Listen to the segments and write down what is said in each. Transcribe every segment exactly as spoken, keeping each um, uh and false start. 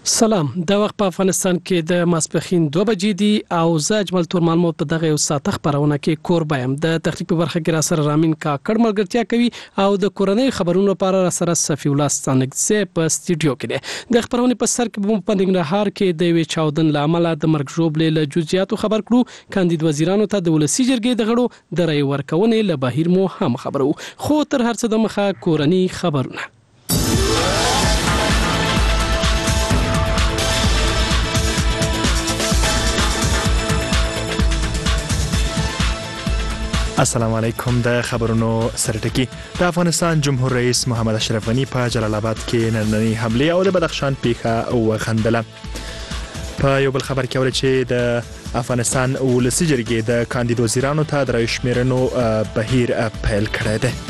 سلام د وخت په افغانستان کې د ماسپخین دوه بجې دي او زه اجمل تور معلومات په دغه یو ساعت خبرونه کې کوربایم د تخریب برخه کې را سره رامین کا کډملګرتیا کوي او د کورنۍ خبرونو لپاره را سره صفی الله ستانګزه په سټډیو کې ده د خبرونه په سر کې په ننګرهار کې د وی چاودن لامل د مرګ جوړ له جزئیاتو خبر کړو کاندید وزیرانو ته د ولسی جرګې د غړو د رای ورکونې له بهیر مو هم خبرو خو تر هر څه د مخه کورنۍ خبرونه السلام علیکم د خبرونو سرټکی د افغانستان جمهور رئیس محمد اشرف غنی په جلال آباد کې نننۍ حمله او د بدخشان پیښه وغندله په یو بل خبر کې اوري چې د افغانستان ولسی جرګې د کاندید وزیرانو ته د رای شمیرنو بهیر پیل کړی دی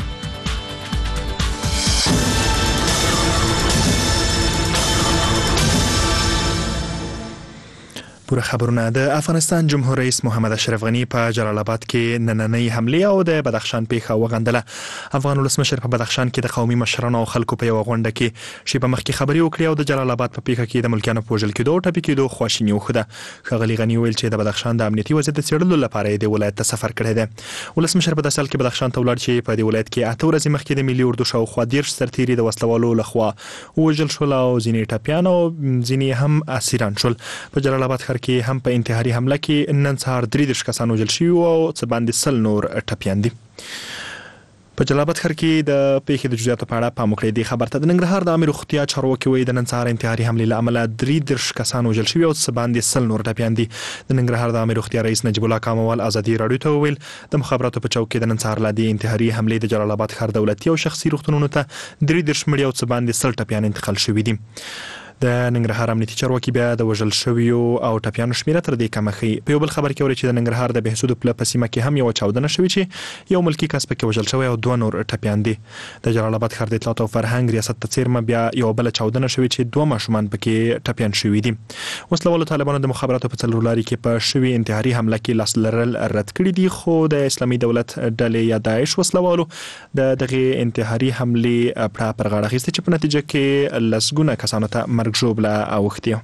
پوره خبرونه د افغانستان جمهور رئیس محمد اشرف غنی په جلال آباد کې نننۍ حمله او د بدخشان پیښه وغندله افغان ولسمشر په بدخشان کې د قومي مشرانو او خلکو په یو غونډه کې شی په مخ کې خبري وکړي او د جلال آباد په پیښه کې د ملکیانو په وژل کېدو او ټپي کېدو خواشیني وخده ښاغلي غنی ویل چې د بدخشان د امنیتي وضعیت څېړلو لپاره د ولایت ته سفر کړی دی ولسمشر په داسې حال کې بدخشان ته ولاړ چې په دې ولایت کې اته ورځې مخکې د ملي اردو شاوخوا دیرش سرتیري د وسلوالو لخوا وژل شول او ځینې ټپیان او ځینې هم اسیران شول په جلال آباد ښار کې هم په انتحاري حمله کې نن سهار درې دېرش کسان وژل شوي او څه باندې سل نور ټپیان دي په جلال آباد ښار کې د پیښې د جزئیاتو په اړه پام وکړئ د خبر ته د ننګرهار د امیر روغتیا چارواکي وایي د نن سهار انتحاري حملې له امله درې دېرش کسان وژل شوي او څه باندې سل نور ټپیان دي د ننګرهار د امیر روغتیا رئیس نجیب الله کاموال ازادي راډیو ته وویل د مخابراتو په چوک کې د نن سهار لا د انتحاري حملې د جلال آباد ښار دولتي او شخصي روغتونونو ته درې دېرش مړي او څه باندې سل ټپیان انتقال شوي دي د ننګرهار امنیتي چارواکي بیا د وژل شویو او ټپیانو شمیره تر دې کمه ښیي په یو بل خبر کې اوري چې د ننګرهار د بهسود پله په سیمه کې هم یو چاودنه شوې چې یو ملکی کس پکې وژل شوی او دوه نور ټپیان دي د جلال آباد ښار د اطلاعات او فرهنګ ریاست ته څیرمه بیا یو بل چاودنه شوې چې دوه ماشومان پکې ټپیان شوي دي وسلوالو طالبانو د مخابراتو په څلور لاري کې په شوی انتحاري حمله کې لاس لرل رد کړی دي خو د اسلامي دولت ډلې یا داعش وسلوالو د دغه انتحاري حمله په پر غاړه اخیسته چې په نتیجه کې لسګونه کسانو ته مرګ ژوبله او وختي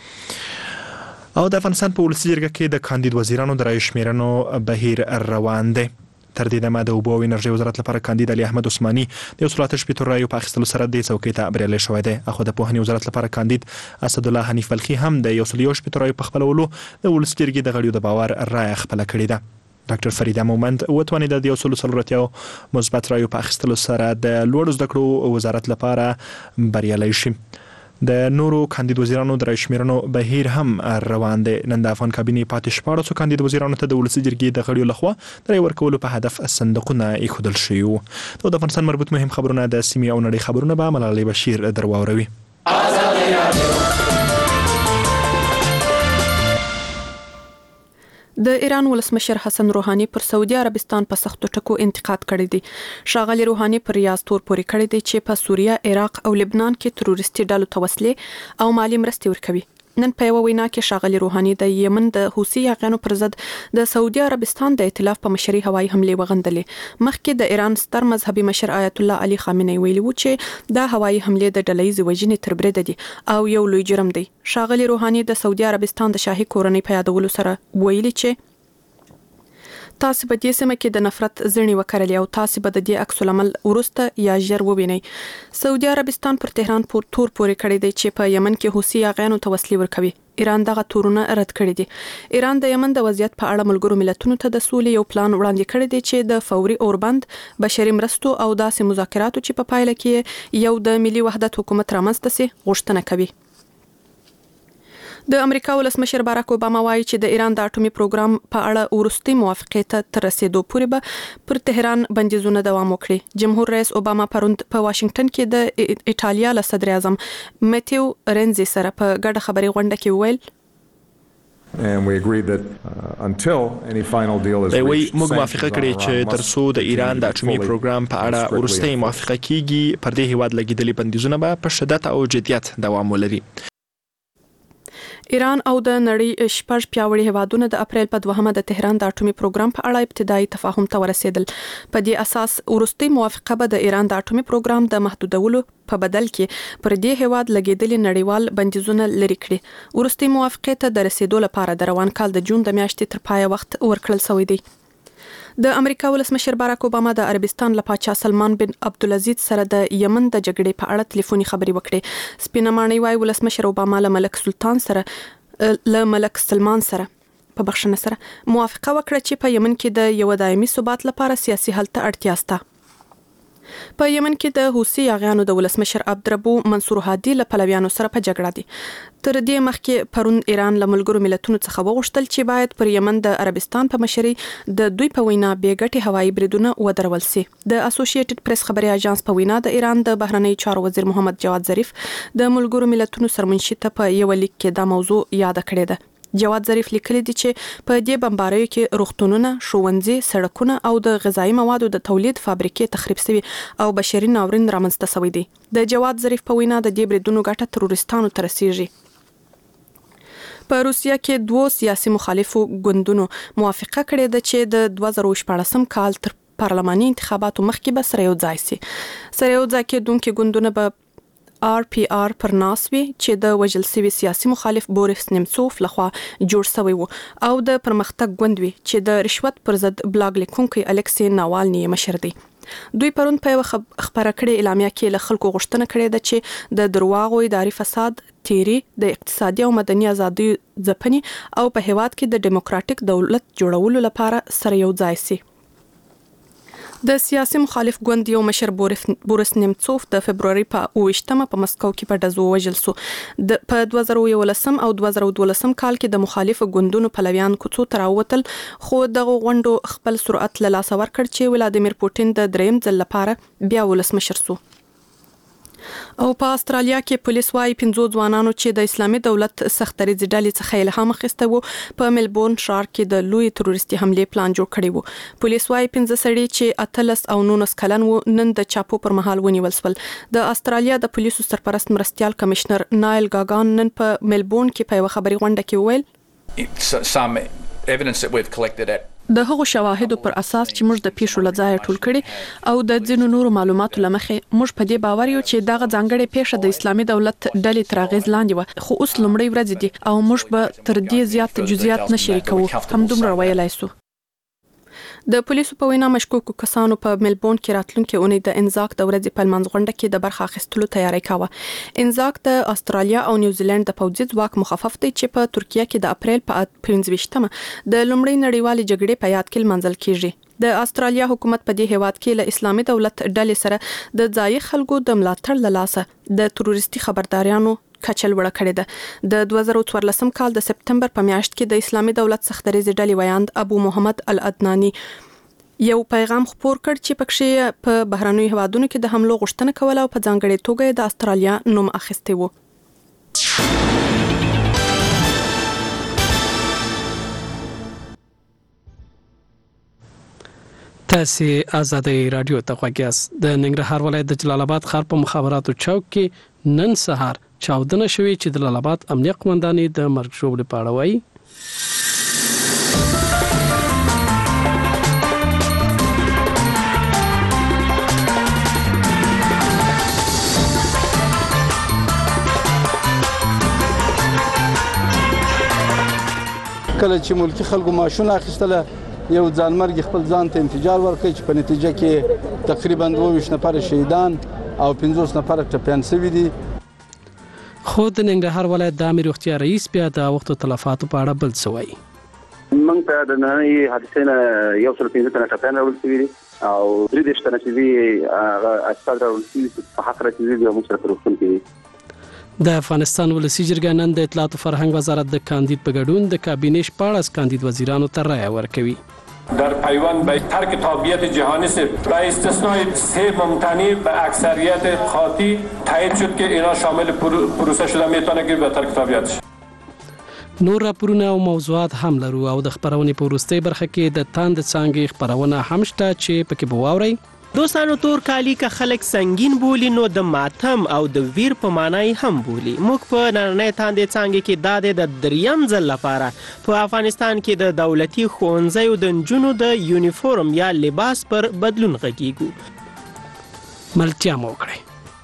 او د افغانستان په ولسی جرګه کې د کاندید وزیرانو د رای شمیرنو بهیر روان دی تر دې دمه د اوبو او انرژي وزارت لپاره کاندید علي احمد عثماني د یو سل اته شپېته رایو په اخیستلو سره د څوکۍ ته بریالی شوی دی اخو د پوهنې وزارت لپاره کاندید اسد الله حنیف بلخي هم د یو سل یو شپېته رایو په خپلولو د ولسی جرګې د غړیو د باور رای خپله کړې ده ډاکټر فریده مومند وتوانید د یو سل څلورتیو مثبت رایو په اخیستلو سره د لوړو زده کړو وزارت لپاره بریالی شي د نورو کاندید وزیرانو د رای شمیرنو بهیر هم روان دی نن د افغان کابینې پاتې شپاړسو کاندید وزیرانو ته د ولسی جرګې د غړیو لخوا د رای ورکولو په هدف صندوقونه ایښودل شوي وو د افغانستان مربوط مهم خبرونه د سیمې او نړۍ خبرونه به ملالۍ بشیر درواوروي د ایران ولسمشر حسن روحاني پر سعودي عربستان په سختو ټکو انتقاد کړی دی ښاغلي روحاني پر ریاض تور پورې کړی دی چې په سوریه عراق او لبنان کې تروریستي ډلو ته وسلې او مالی مرستې ورکوي نن په یو وینا کې ښاغلي روحاني د یمن د حوثي یاغیانو پر ضد د سعودي عربستان د ائتلاف په مشرۍ هوایي حملې وغندلې مخکې د ایران ستر مذهبي مشر آیت الله علي خامنه‌ای ویلي و چې دا هوایي حملې د ډلهییزې وژنې تر بریده دي او یو لوی جرم دی ښاغلي روحاني د سعودي عربستان د شاهي کورنۍ په یادولو سره ویلي چې تاسو په دې سیمه کې د نفرت زړی وکړلی او تاسو به د دې عکس العمل ورسته یا ژر ووینئ سعودي عربستان پر تهران پور تور پورې کړی دی چې په یمن کې حوثي یاغیانو ته وسلې ورکوي ایران دغه تورونه رد کړی دي ایران د یمن د وضعیت په اړه ملګرو ملتونو ته د سولې یو پلان وړاندې کړی دی چې د فوري اوربند بشري مرستو او داسې مذاکراتو چې په پایله کې یو د ملي وحدت حکومت رامنځته سي غوښتنه کوي د امریکا ولسمشر باراک اوباما وایي چې د ایران د اټومي پروګرام په اړه وروستي موافقه ته تر رسیدو پورې به پر تهران بندیزونه دوام وکړي جمهور رئیس اوباما پروند په واشنگټن کې د ایټالیا له صدر اعظم میتیو رنزي سره په ګډه خبري غونډه کې ویل And we agreed that uh, until any final deal is reached, موږ موافقه کړې چې ترڅو د ایران د اټومي پروګرام په اړه وروستي موافقه کیږي پر دې هیواد لګیدلې بندیزونه به په شدت او جدیت دوام ولري ایران او د نړۍ شپږ پیاوړي هیوادونه د اپریل په دوهمه د تهران د اټومي پروګرام په اړه ابتدایي تفاهم ته ورسېدل. په دې اساس وروستي موافقه به د ایران د اټومي پروګرام د محدودولو په بدل کې پر دې هیواد لګیدلي نړیوال بندیزونه لري کړي. وروستي موافقه ته د رسیدو لپاره د روان کال د جون د میاشتې تر پایه وخت ورکړل شوی دی. د امریکا ولسمشر باراک اوباما د عربستان له پاچا سلمان بن عبدالعزیز سره د یمن د جګړې په اړه ټلیفوني خبرې وکړې. سپینه ماڼۍ وايي ولسمشر اوباما له ملک سلطان سره له ملک سلمان سره په بخښنه سره موافقه وکړه چې په یمن کې د یو دایمي ثبات لپاره سیاسي حل ته اړتیا شته. په یمن کې د حوثي یاغیانو د ولسمشر عبدالربو منصور هادي له پلویانو سره په جګړه دي. تر دې مخکې پرون ایران له ملګرو ملتونو څخه وغوښتل چې باید پر یمن د عربستان په مشرۍ د دوی په وینا بیګټي هوایي بریدونه ودرول شي. د اسوسییټډ پریس خبري اژانس په وینا د ایران د بهرنی چارو وزیر محمد جواد ظریف د ملګرو ملتونو سرمنشي ته په یو لیک کې دا موضوع یاد کړې ده. جواد ظریف لیکلي دي چې په دې بمباریو کې روغتونونه، ښوونځي، سړکونه او د غذایی موادو د تولید فابریکې تخریب شوي او بشري ناورین رامنځته شوی دی. د جواد ظریف په وینا د دې بریدونو ګټه تروریستانو ته رسیږي. په روسیه کې دوه سیاسي مخالفو ګوندونو موافقه کړې ده چې د دوه زره شپاړسم کال تر پارلماني انتخاباتو مخکې به سره یو ځای شي. سره یو ځای کېدونکي ګوندونه به آر پی آر پر ناس وي چې د وژل شوي سیاسي مخالف بوریس نیمڅوف لخوا جوړ شوی و او د پرمختګ ګوند وي چې د رشوت پر ضد بلاګ لیکونکي الکسی ناوالني مشر دی. دوی پرون په یو خبره کړې اعلامیه کې له خلکو غوښتنه کړې ده چې د درواغو اداري فساد، تیری، د اقتصادي او مدني ازادي ځپنې او په هیواد کې د ډیموکراټیک دولت جوړولو لپاره سره یو ځای شي. د سیاسي مخالف ګوند یو مشر بوریس نیمڅوف د فبروري په اوویشتمه په مسکو کې په ډزو وژل شو. د په دوه زره یولسم او دوه زره دولسم کال کې د مخالف ګوندونو پلویان کوڅو ته راووتل، خو دغه غونډو خپل سرعت له لاسه ورکړ چې ولادیمیر پوټین د دریم ځل لپاره بیا ولسمشر شو. او په استرالیا کې پولیس وايي پنځو ځوانانو چې د اسلامي دولت سختریزي ډلې څخه الهام اخیسته وو په ملبورن ښار کې د لوی تروریستي حملې پلان جوړ کړی وو. پولیس وايي پنځه سړي چې اتلس او نونس کلن وو نن د چاپو پر مهال ونیول شول. د استرالیا د پولیسو سرپرست مرستیال کمشنر نایل ګاګان نن په ملبورن کې په یو خبري غونډه کې وویل some evidence that we've collected at د هغو شواهدو پر اساس چې موږ د پیښو لځای ټول کړي او د ځینو نورو معلوماتو لمخې موږ په دې باور یو چې دغه ځانګړې پیښه د اسلامي دولت ډلې تر اغیز لاندې و، خو اوس لومړی ورځ دي او موږ به تر دې زیات جزئیات نه شریکو. همدومره ویلای شو. د پولیسو په وینا مشکوکو کسانو په ملبورن کې راتلونکي اونۍ د انزاک د ورځې په لمانځ غونډه کې د برخه اخیستلو تیاری کاوه. انزاک د استرالیا او نیوزیلند د پوځي ځواک مخفف دی چې په ترکیه کې د اپریل په پنځه ویشتمه د لومړۍ نړیوالې جګړې په یاد کې لمانځل کیږي. د استرالیا حکومت په دې هیواد کې له اسلامي دولت ډلې سره د ځایي خلکو د ملاتړ له لاسه د تروریستي خبرداريانو کچل وړه کړې ده. د دوه زره څوارلسم کال د سپتمبر په میاشت کې د اسلامي دولت سختریزي ډلې ویاند ابو محمد العدناني یو پیغام خپور کړ چې پکې په بهرنیو هیوادونو کې د حملو غوښتنه کوله او په ځانګړي توګه د استرالیا نوم اخیستی وو. تاسو آزادۍ رادیو ته غوږیاست. د ننګرهار ولایت د جلال آباد ښار په مخابراتو چوک کې نن سهار چاودنه شوې چې د جلال آباد امنیه قومندانۍ د مرګ ژوبلې په اړه وایي. کله چې ملکی خلکو ماشونه اخیستله یو ځانمرګ خپل ځان ته انفجار ورکړي چې په نتیجه کې تقریبا دوه ویشت نفر شهیدان او پنځوس نفر ټپیان شوي دي. خو د ننګرهار ولایت د عامه روغتیا رئیس بیا د وخت تلفاتو په اړه بل څه وایي. موږ ته د نړۍ حادثې نه یو سل پنځه تنه ټپیان راوړل شوي دي او درې دېرش تنه چې دي هغه اسپتال راوړل شوي په حق راځي چې موږ سره روغتون کې دي. د افغانستان ولسی جرګه نن د اطلاعات او فرهنګ وزارت د کاندید په ګډون د کابینه شپاړس کاندید وزیرانو ته رایه ورکوي. در پیوند به ترک تابعیت جهانی سے با استثناء سه ممتنی به اکثریت خاطی تایید شد که اینا شامل پروسه شده میتونه که به ترک تابعیت شد. نور راپورونه او موضوعات هم لرو او د خبرونې په وروستۍ برخه کې د تاند څانګې خبرونه هم شته چې پکې به واورئ. دوستانو تور کالی که خلک سنگین بولی نو د ماتم او د ویر په معنی هم بولی. موږ په نړۍ تاندې څنګه کې دادې د دریم ځل لپاره په افغانستان کې د دولتي ښوونځیو د نجونو د یونیفورم یا لباس پر بدلون غږیږو. ملتیا مو وکړئ.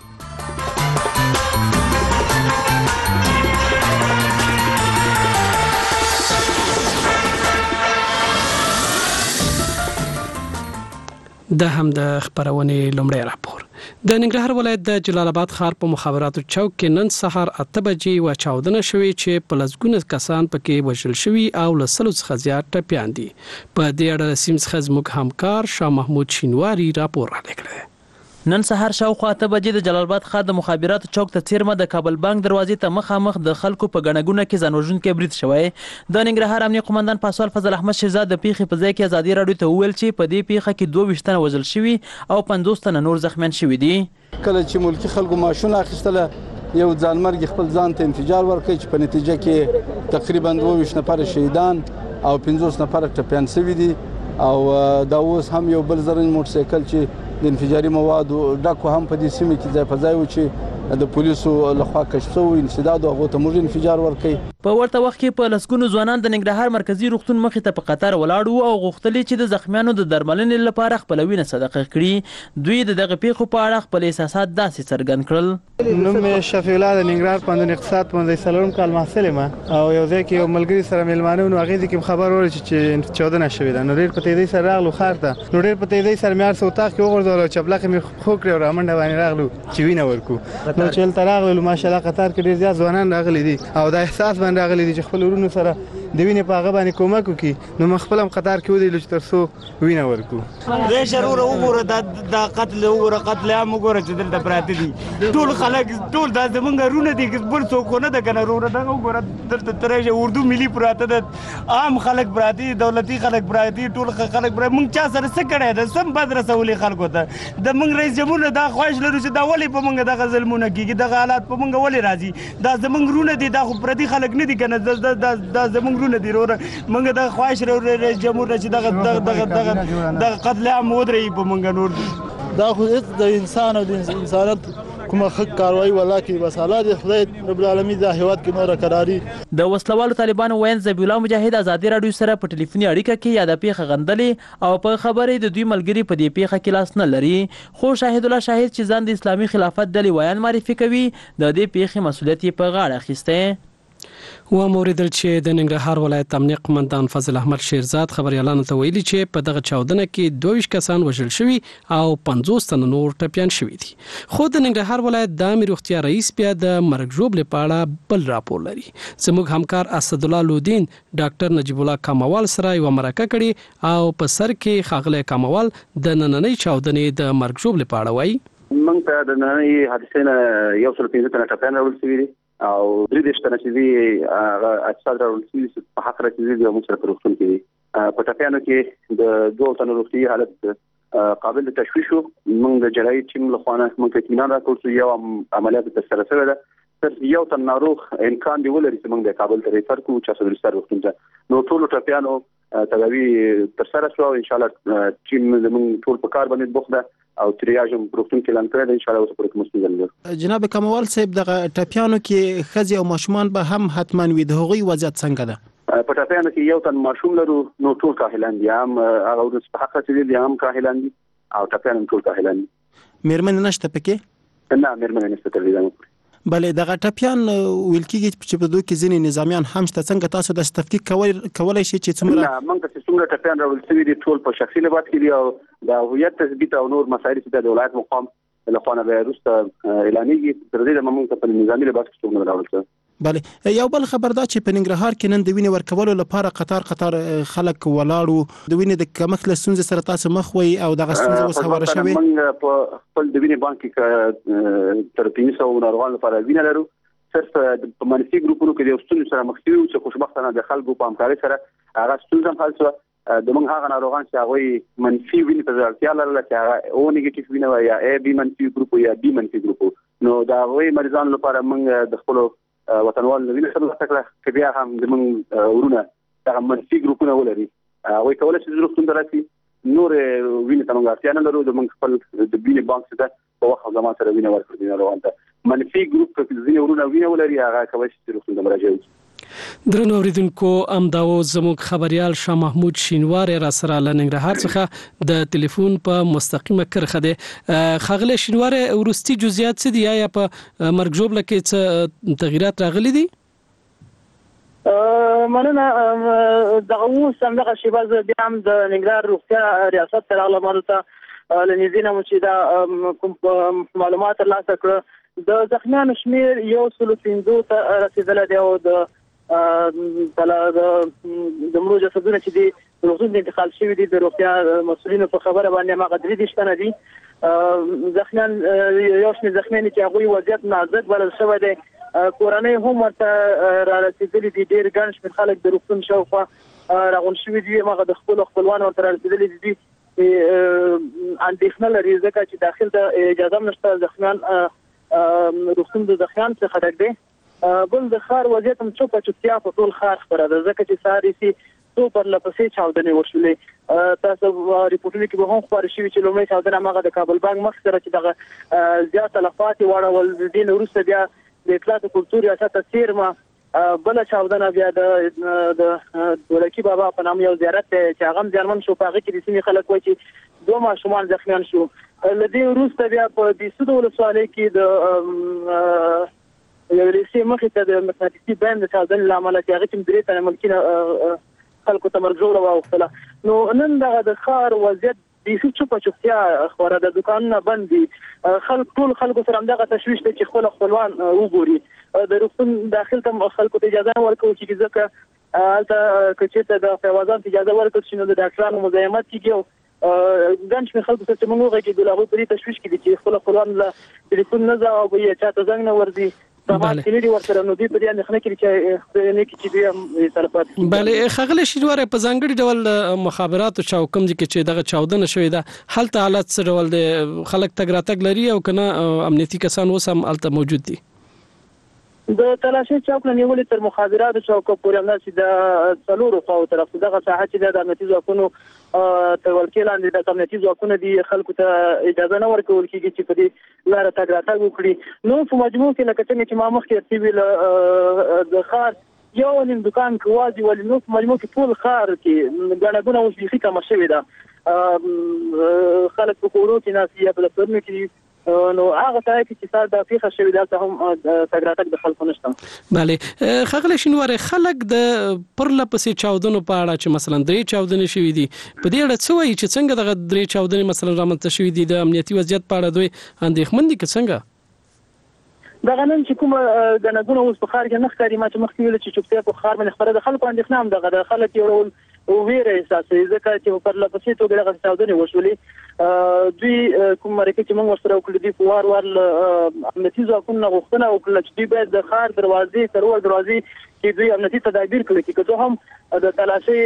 د هم د خبرونې لومړی راپور. د ننګرهار ولایت د جلال آباد ښار په مخابراتو چوک کې نن سهار اته بجې و چاودنه شوې چې په لسګونه کسان پکې وژل شوي او له سلو څخه زیات ټپیان دي. په دې اړه سیم څخه زموږ همکار شاه محمود شینواری راپور رالیږلی. نن سهار شاوخوا اته بجې د جلال آباد ښار د مخابراتو چوک ته څیرمه د کابل بانک دروازې ته مخامخ د خلکو په ګڼه ګوڼه کې ځانوژونکی برید شوی. د ننګرهار امنیه قومندان پاسوال فضل احمد شهزاد د پیښې په ځای کې ازادي راډیو ته وویل چې په دې پیښه کې دوه ویشت تنه وژل شوي او پنځوس تنه نور زخمیان شوي دي. کله چې ملکی خلکو ماشونه اخیستله یو ځانمرګي خپل ځان ته انفجار ورکړي چې په نتیجه کې تقریبا دوه ویشت نفر شهیدان او پنځوس نفر ټپیان شوي دي او دا اوس هم یو بل زرن موټرسایکل چې د انفجاري موادو ډکو هم په دې سیمه کې ځای په ځای و چې د پولیسو لخوا کشف شوی انسداد او هغه ته موږ انفجار ورکړي. په ورته وخت کې په لسګونو ځوانان د ننګرهار مرکزی روغتون مخې ته په قطار ولاړ وو او غوښتل چې د زخمیانو د درملنې لپاره خپل وینه صدقه کړي. دوی د دغه پیښو په اړه خپل احساسات داسې څرګند کړل. نوم مې شفیع الله د ننګرهار پوهنتون اقتصاد پوهنځي څلورم کال محصل یم او یو ځای کې یو ملګري سره میلمانه و، هغې کې خبر ورغی چې چاودنه شوې ده. نو ډېر په تیزۍ سره راغلو ښار ته. نو ډېر په تیزۍ سره مې هر څه اتاق کې وغورځول او چپلکې مې خو کړې او رامنډه باندې راغلو چې وینه ورکو. نو چې هلته راغلو ماشاءالله قطار کې ډېر زیات ځوانان راغلي دي او دا احساس باندې راغلي دي چې خپل ورونو سره د وینې په هغه باندې کومک وکړي. نو موږ خپل هم قطار کې ودرېدلو چې تر څو وینه ورکو. ریشه وروره وګوره دا قتل وګوره قتل عام وګوره چې دلته پراته دي. ټول خلک ټول دا زمونږ رونه دي بل څوک نه ده که نه وروره دغه وګوره دلته ته راشئ اردو ملي پراته ده عام خلک پراته دي دولتي خلک پراته دي ټول خلک پراته. موږ چا سره څه کړی ده سم بد رسولي خلکو ته. د موږ رئیس جمهور دا خواهش لرو چې دا ولې په موږ دغه ظلمونه کېږي دغه حالات په موږ ولې راځي. دا زمونږ رونه دي دا خو پردي خلک نه دي که نه دا زمونږ رونه دي. وروره موږ دا خواهش لرو رئیس جمهور چې دغه دغه دغه قتل عام ودرېږي په موږ. نور دا خو هېڅ د انسان او د انسانیت کومه ښه کاروایي ولا کې بس الله دې خدای رب العالمین دا هېواد کې نوره کراري. د وسلوالو طالبانو ویل ذبیح الله مجاهد ازادي راډیو سره په ټلیفوني اړیکه کې یا د پیښه غندلې او په خبرې د دوی ملګري په دې پیښه کې لاس نه لري. خو شاهد الله شاهد چې ځان د اسلامي خلافت ډلې ویان معرفي کوي د دې پیښې مسؤلیت یې په غاړه اخیستی. و موریدل چې د ننګرهار ولایت امنیه قومندان فضل احمد شیرزاد خبريالانو ته ویلي چې په دغه چاودنه کې دوه ویشت کسان وژل شوي او پنځوس تنه نور ټپیان شوي دي. خو د ننګرهار ولایت د عامه روغتیا رئیس بیا د مرګ ژوبلې په اړه بل راپور لري. زموږ همکار اسدالله لودین ډاکټر نجیب الله کاموال سره یو مرکه کړې او په سر کې ښاغلی کاموال د نننۍ چاودنې د مرګ ژوبلې په اړه وایي. موږ ته د نننۍ حادثې نه یو سل پنځه تنه ټپیان راوړل شوي دي او درې دېرش تنه چې دي هغه اجساد راوړل شوي په حق را چې دي موږ سره په روغتون کې دي. په ټپیانو کې د دوه تنو روغتیایي حالت قابل د تشویش و. موږ د جراحي ټیم له خوا نه موږ ته اطمینان راکړ چې یو عملیات ترسره شوی ده. تر یو تن ناروغ امکان دی ولري چې موږ د کابل ته ریفر کړو چې صدرستان روغتون ته. نو ټولو ټپیانو تداوی ترسره شو او ان شاء الله ټیم زموږ ټول په کار باندې بوخت ده او تریاج هم روغتون کې اعلان کړی دی. ان شاء الله اوس پرې کوم ستونزه نه ده. جناب کاموال صاحب دغه ټپیانو کې ښځې او ماشومان به هم حتما وي، د هغوی وضعیت څنګه ده؟ په ټپیانو کې یو تن ماشوم لرو نو ټول کاهلان دي، هم هغه ورس په حق چې دي هم کاهلان دي او ټپیان هم ټول کاهلان دي. مېرمنې نشته پکې؟ نه مېرمنې نشته تر دې. بله دغه ټپیان ویل کېږي چې په دوی کې ځینې نظامیان هم شته. څنګه تاسو د تفکیک کولی شئ چې څومره؟ نه موږ ته چې څومره ټپیان راوړل شوي دي ټول په شخصي لباس کې دي او د هویت تثبیت او نور مسایل چې د ولایت مقام له خوا نه به وروسته اعلانېږي. تر دې دمه موږ ته په نظامي لباس کې څومره راوړل شوي. بله یو بل خبر دا چې په ننګرهار کې نن د وینې ورکولو لپاره قطار قطار خلک ولاړو. د وینې د کمښت له ستونزې سره تاسو مخ وئ او دغه ستونزه اوس هواره شوې؟ موږ په خپل د وینې بانک کې تر پنځه سوه ناروغانو لپاره وینه لرو. صرف په منفي ګروپونو کې د یو ستونزې سره مخ شوي چې خوشبختانه د خلکو په همکارۍ سره هغه ستونزه هم حل شوه. د موږ هغه ناروغان چې هغوی منفي وینې ته اړتیا لرله چې هغه او نیګیټیو وینه وه یا ای بي منفي ګروپ یا بي منفي ګروپ، نو د هغوی مریضانو لپاره موږ د خپلو وطنوالو وینه ترلاسه کړه. که بیا هم زموږ ورونه دغه منفي ګروپونه ولري هغوی کولی شي روغتون ته راشي. نور وینې ته موږ اړتیا نه لرو د موږ خپل د وینې بانک څخه په وخت او زمان سره وینې ورکړو د ناروغانو ته منفي ګروپ که ځینې ورونه وینې ولري هغه کولی شي چې روغتون ته مراجعه وکړي. درنو اوریدونکو امداو زموږ خبريال شاه محمود شینوار را سره له ننګرهار څخه د ټلیفون په مستقیمه کرخه ده. خاغله شینوار ورستي جزئیات څه دي یا په مرګ جوړ لکه څه تغیرات راغلي دي؟ مننه دغه اوس همدغه شیبه زه بیا هم د ننګرهار روغتیا ریاست سره راغلم ته له نږدې نه مو چې دا کوم معلومات ترلاسه کړه. د زخمیانو شمېر یو سلو پنځو ته رسېدلی دی او د د مړو جسدونه چې دي روغتون ته انتقال شوي دي د روغتیا مسؤلینو په خبره باندې هماغه درې دېرش تنه دي. زخمیان یو شمېر زخمیان چې هغوی وضعیت نازک بلل شوی دی کورنۍ هم ورته را رسېدلي دي. ډېر ګڼ شمېر خلک د روغتون شاوخوا راغونډ شوي دي هماغه د خپلو خپلوانو ورته را رسېدلي دي اندېښنه لري ځکه چې داخل ته اجازه هم نشته. زخمیان روغتون د زخمیان څخه ډک دی. بل د ښار وضعیت هم چوپه چوپتیا په ټول ښار خپره ده ځکه چې سهار یې څو پرله پسې چاودنې وشولې. تاسو ریپورټونو کې به هم خپاره شوي چې لومړۍ چاودنه هماغه د کابل بانک مخ سره چې دغه زیات تلفات یې واړول. د دې نه وروسته بیا د اطلاعات او کلتور ریاست څیرمه بله چاودنه بیا د دولکي بابا په نام یو زیارت دی چې هغه هم زیانمن شو. په هغه کې د سیمې خلک وایي چې دوه ماشومان زخمیان شو. له دې وروسته بیا په بېسود ولسوالۍ کې د یو لیسې مخې ته د مقناطیسي بند د چاودنې له امله چې هغې کې درې تنه ملکینه خلکو ته مرګ ژوړه واوښتله. نو نن دغه د ښار وضعیت بیخي چوپه چوپتیا خوره ده. دوکانونه بند دي. خلک ټول خلکو سره همدغه تشویش دی چې خپل خپلوان وګوري. د روغتون داخل ته خلکو ته اجازه نه ورکوي چې ځکه هلته که چېرته د فیوازان ته اجازه ورکړل شي نو د ډاکټرانو مزاحمت کېږي او ګڼ شمېر خلکو سره چې موږ وغږېدو هغوی په دې تشویش کې دي چې خپلو خپلوانو له ټلیفون نه ځه او به یې چا ته زنګ نه ورځي. بله ورسره نو دوی په دې اندېښنه کې چې نه کې چې دوی هم تلفات. بله ښاغلی شینوار په ځانګړي ډول مخابراتو چاوکم کې چې دغه چاودنه شوې ده هلته حالت څه ډول دی؟ خلک تګ راتګ لري او که نه امنیتي کسان اوس هم هلته موجود دي؟ د تلاشۍ چوک نه نیولې تر مخابراتو چوکه پورې همداسې د څلورو خواو طرف ته دغه ساحه چې ده د امنیتي ځواکونو تر ولکې لاندې د امنیتي ځواکونه دي خلکو ته اجازه نه ورکول کېږي چې په دې لاره تګ راتګ وکړي. نو په مجموع کې لکه څنګه چې ما مخکې ارتې ویل د ښار یو نیم دکان کې وازي ولې نو په مجموع کې ټول ښار کې ګڼه ګوڼه اوس بیخي کمه شوې ده. خلک په کورو کې ناست یا په دفترونو کې نو هغه ځای کې چې سار د پیښه شوې ده ته هم تګ راتګ د خلکو نشته. بله ښاغلی شینوار خلک د پرله پسې چاودنو په اړه چې مثلا درې چاودنې شوې دي په دې اړه څه وایي چې څنګه دغه درې چاودنې مثلا رامنځته شوې دي د امنیتي وضعیت په اړه دوی اندېښمن دي که څنګه؟ دغه نن چې کومه ګڼه ګوڼه اوس په ښار کې نه ښکاري. ما چې مخکې ویل چې چوپتیا په ښار باندې خپره د خلکو اندېښنه هم دغه د خلک یو ډول ویره احساسوي ځکه چې پرله پسې توګه دغه چاودنې وشولې. دوی کوم مرکه چې موږ ورسره وکړو دوی په وار وار له امنیتي ځواکونو نه غوښتنه وکړله چې دوی باید د ښار دروازې تر ور دروازې کې دوی امنیتي تدابیر کړي چې که څه هم د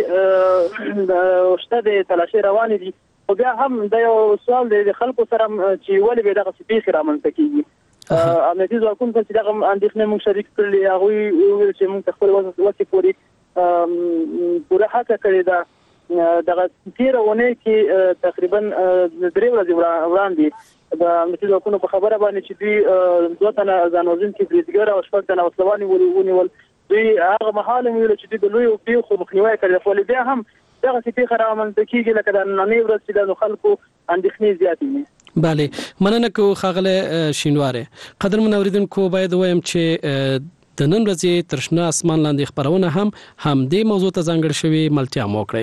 تلاشۍ شته د تلاشۍ روانې دي خو بیا هم دا یو سوال دی د خلکو سره چې ولې به دغسې پیښې رامنځته کېږي. امنیتي ځواکونو ته چې دغه اندېښنې موږ شریک کړلې هغوی وویل چې موږ ته خپل وسې پورې پوره هڅه کړې ده. دغه تېره اونۍ کې تقریبا درې ورځې وړاندې د امنیتي ځواکونو په خبره باندې چې دوی دوه تنه ځان وژونکي بریدګر او شپږ تنه وسلوال ونیول. دوی هغه مهال هم ویل چې دوی د لویو پیښو مخنیوی کړی خو بیا هم دغسې پیښه رامنځته کېږي لکه د نننۍ ورځ چې د خلکو اندېښنې زیاتې وي. بله مننه کوو ښاغلی شینوار. قدرمن اوریدونکو باید ووایم چې د نن ورځې تر شنه اسمان لاندې خپرونه هم همدې موضوع ته ځانګړې شوې ملتیا مو کړئ.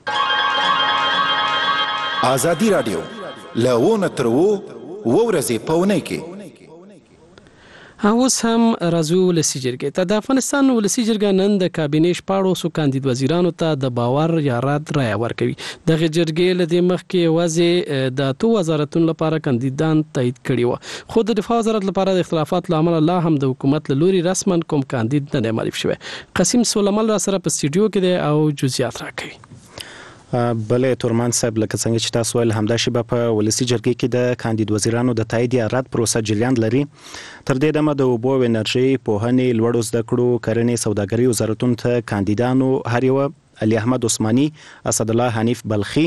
ازادي راډیو له اووه تر اووه اووه ورځې په اونۍ کې اوس هم راځو ولسي جرګې ته. د افغانستان ولسي جرګه نن د کابینې شپاړسو کاندید وزیرانو ته د باور یا رد رایه ورکوي. دغه جرګې له دې مخکې یوازې د اتو وزارتونو لپاره کاندیدان تایید کړي وو خو د دفاع وزارت لپاره د اختلافات له امله لا هم د حکومت له لوري رسما کوم کاندید نه دی معرفي شوی. قاسم سولمل را سره په سټوډیو کې دی او جزئیات راکوي. بله تورمان صاحب لکه څنګه چې تاسو ویل همدا شی په ولسی جرګې کې د کاندید وزیرانو د تایید یا رد پروسه جریان لري. تر دې دمه د اوبو او انرژي پوهنې لوړو زده کړو کرنې سوداګرۍ وزارتونو ته کاندیدانو هر یو علي احمد عثماني، اسد الله حنیف بلخي،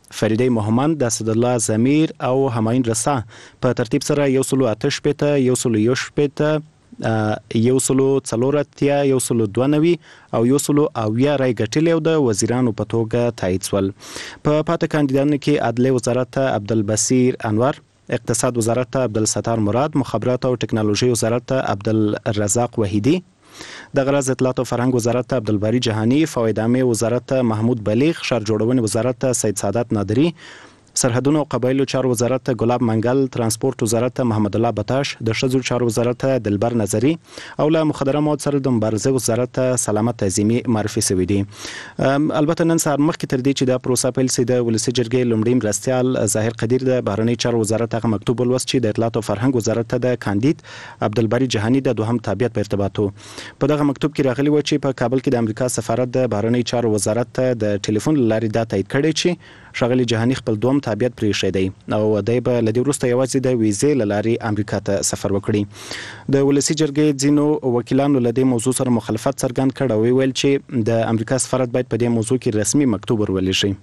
فریده محمد، د اسدالله ضمیر او هماین رسا په ترتیب سره یو سلو اته شپېته، یو سلو یو شپېته، یو سلو څلور اتیا، یو سلو دوه نوي او یو سلو اویا رای ګټلې او د وزیرانو په توګه تایید شول. په پاتې کاندیدانو کې عدلیې وزارت ته عبدالبصیر انور، اقتصاد وزارت ته عبدالستار مراد، مخابرات او ټکنالوژي وزارت ته عبدالرزاق وحیدی، د غرض اطلاعات او فرهنګ وزارت ته عبدالباری جهانی، فواید عامه وزارت ته محمود بلیغ، ښار جوړونې وزارت ته سید سعادت نادری، سرحدونو او قبایلو چارو وزارت ته ګلاب منګل، ترانسپورت وزارت ته محمد الله بتاش، د ښځو چارو وزارت ته دلبر نظری او له مخدره مواد سره د مبارزې وزارت ته سلامت تعظیمي معرفي شوي دي. البته نن سهار مخکې تر دې چې دا پروسه پیل شي د ولسي جرګې لومړی مرستیال ظاهر قدیر د بهرنۍ چارو وزارت هغه مکتوب ولوست چې د اطلاعات او فرهنګ وزارت ته د کاندید عبدالباری جهانی د دوهم تابعیت په ارتباط وو. په دغه مکتوب کې راغلی و چې په کابل کې د امریکا سفارت د بهرنۍ چارو وزارت ته د ټلیفون له لارې دا تایید کړی چې ښاغلي جهانی خپل دوم تابعیت پرېښی دی او دی به له دې وروسته یوازې د ویزې له لارې امریکا ته سفر وکړي. د ولسي جرګې ځینو وکیلانو له دې موضوع سره مخالفت څرګند کړ او ویل چې د امریکا سفارت باید په دې موضوع کې رسمي مکتوب ورولېږي.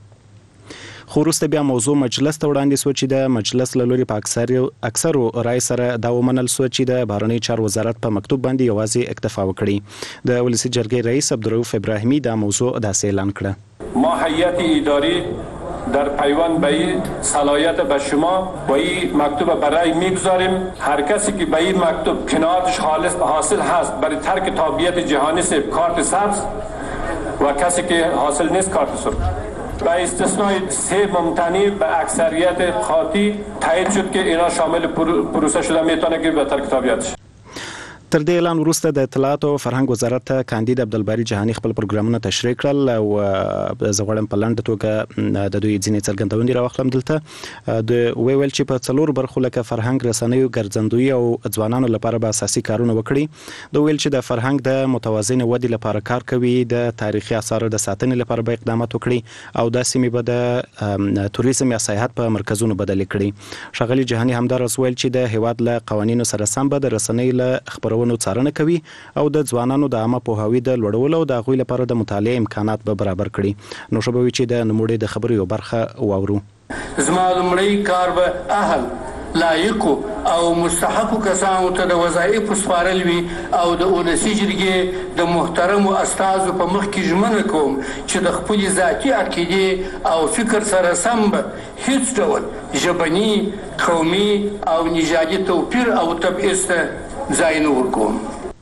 خو وروسته بیا موضوع مجلس ته وړاندې شوه چې د مجلس له لوري په اکثر اکثرو رای سره دا ومنل شوه چې د بهرنۍ چارو وزارت په مکتوب باندې یوازې اکتفا وکړي. د ولسي جرګې رئیس عبدالرؤف ابراهیمی دا موضوع داسې اعلان کړه: ما هیئت اداری در پیوند به این صلاحیت به شما با این مکتوب برای میگذاریم. هر کسی که به این مکتوب کنارش حاصل هست برای ترک تابعیت جهانی سے کارت سبز و کسی که حاصل نیست کارت سرخ. با استثنای سه ممتنی به اکثریت قاطی تایید شد که اینا شامل پروسه شده میتونه که به ترک تابعیتش. تر دې اعلان وروسته د اطلاعات او فرهنګ وزارت ته کاندید عبدالباری جهانی خپل پروګرامونه تشریح کړل او زه غواړم په لنډه توګه د دوی ځینې څرګندونې راواخلم. دلته د ویل چې په څلور برخو لکه فرهنګ، رسنیو، ګرځندویي او ځوانانو لپاره به اساسي کارونه وکړي. د ویل چې د فرهنګ د متوازن ودې لپاره کار کوي، د تاریخي آثارو د ساتنې لپاره به اقدامات وکړي او د سیمې به د توریزم یا سیاحت په مرکزونو بدل کړي. ښاغلي جهانی همداراز ویل چې د هیواد له قوانینو سره سم به د رسنیو له خبرونو نو څارنه کوي او د ځوانانو د عامه پوهاوي د لوړولو او د هغوی لپاره د مطالعې امکانات به برابر کړي. نو ښه به وي چې د نوموړي د خبرو یو برخه واورو. زما لومړی کار به اهل، لایقو او مستحقو کسانو ته د وظایفو سپارل وي او د ولسي جرګې د محترمو استازو په مخ کې ژمنه کوم چې د خپلې ذاتي عقیدې او فکر سره سم به هیڅ ډول ژبني، قومي او نژادي توپیر او تبعیض ته ځای نه ورکوم.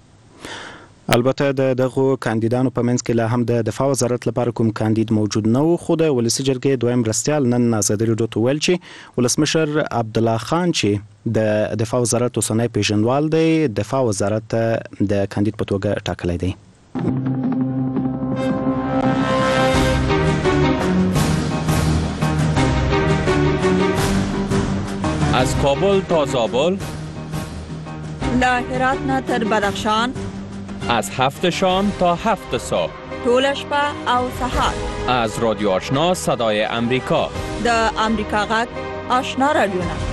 البته د دغه کاندیدانو په منځ کې لا هم د دفاع وزارت لپاره کوم کاندید موجود نه و، خو د ولسي جرګې دویم مرستیال نن آزادي راډیو ته ویل چې ولسمشر عبدالله خان چې د دفاع وزارت اوسنی پیژندوال دی، دفاع وزارت ته د کاندید په توګه ټاکلی دی. از کابل تا زابل، له هرات نه تر بدخشان، از هفت شام تا هفت صبح، ټول شپه او سهار، از رادیو آشنا صدای امریکا، د امریکا غږ آشنا رادیو نه.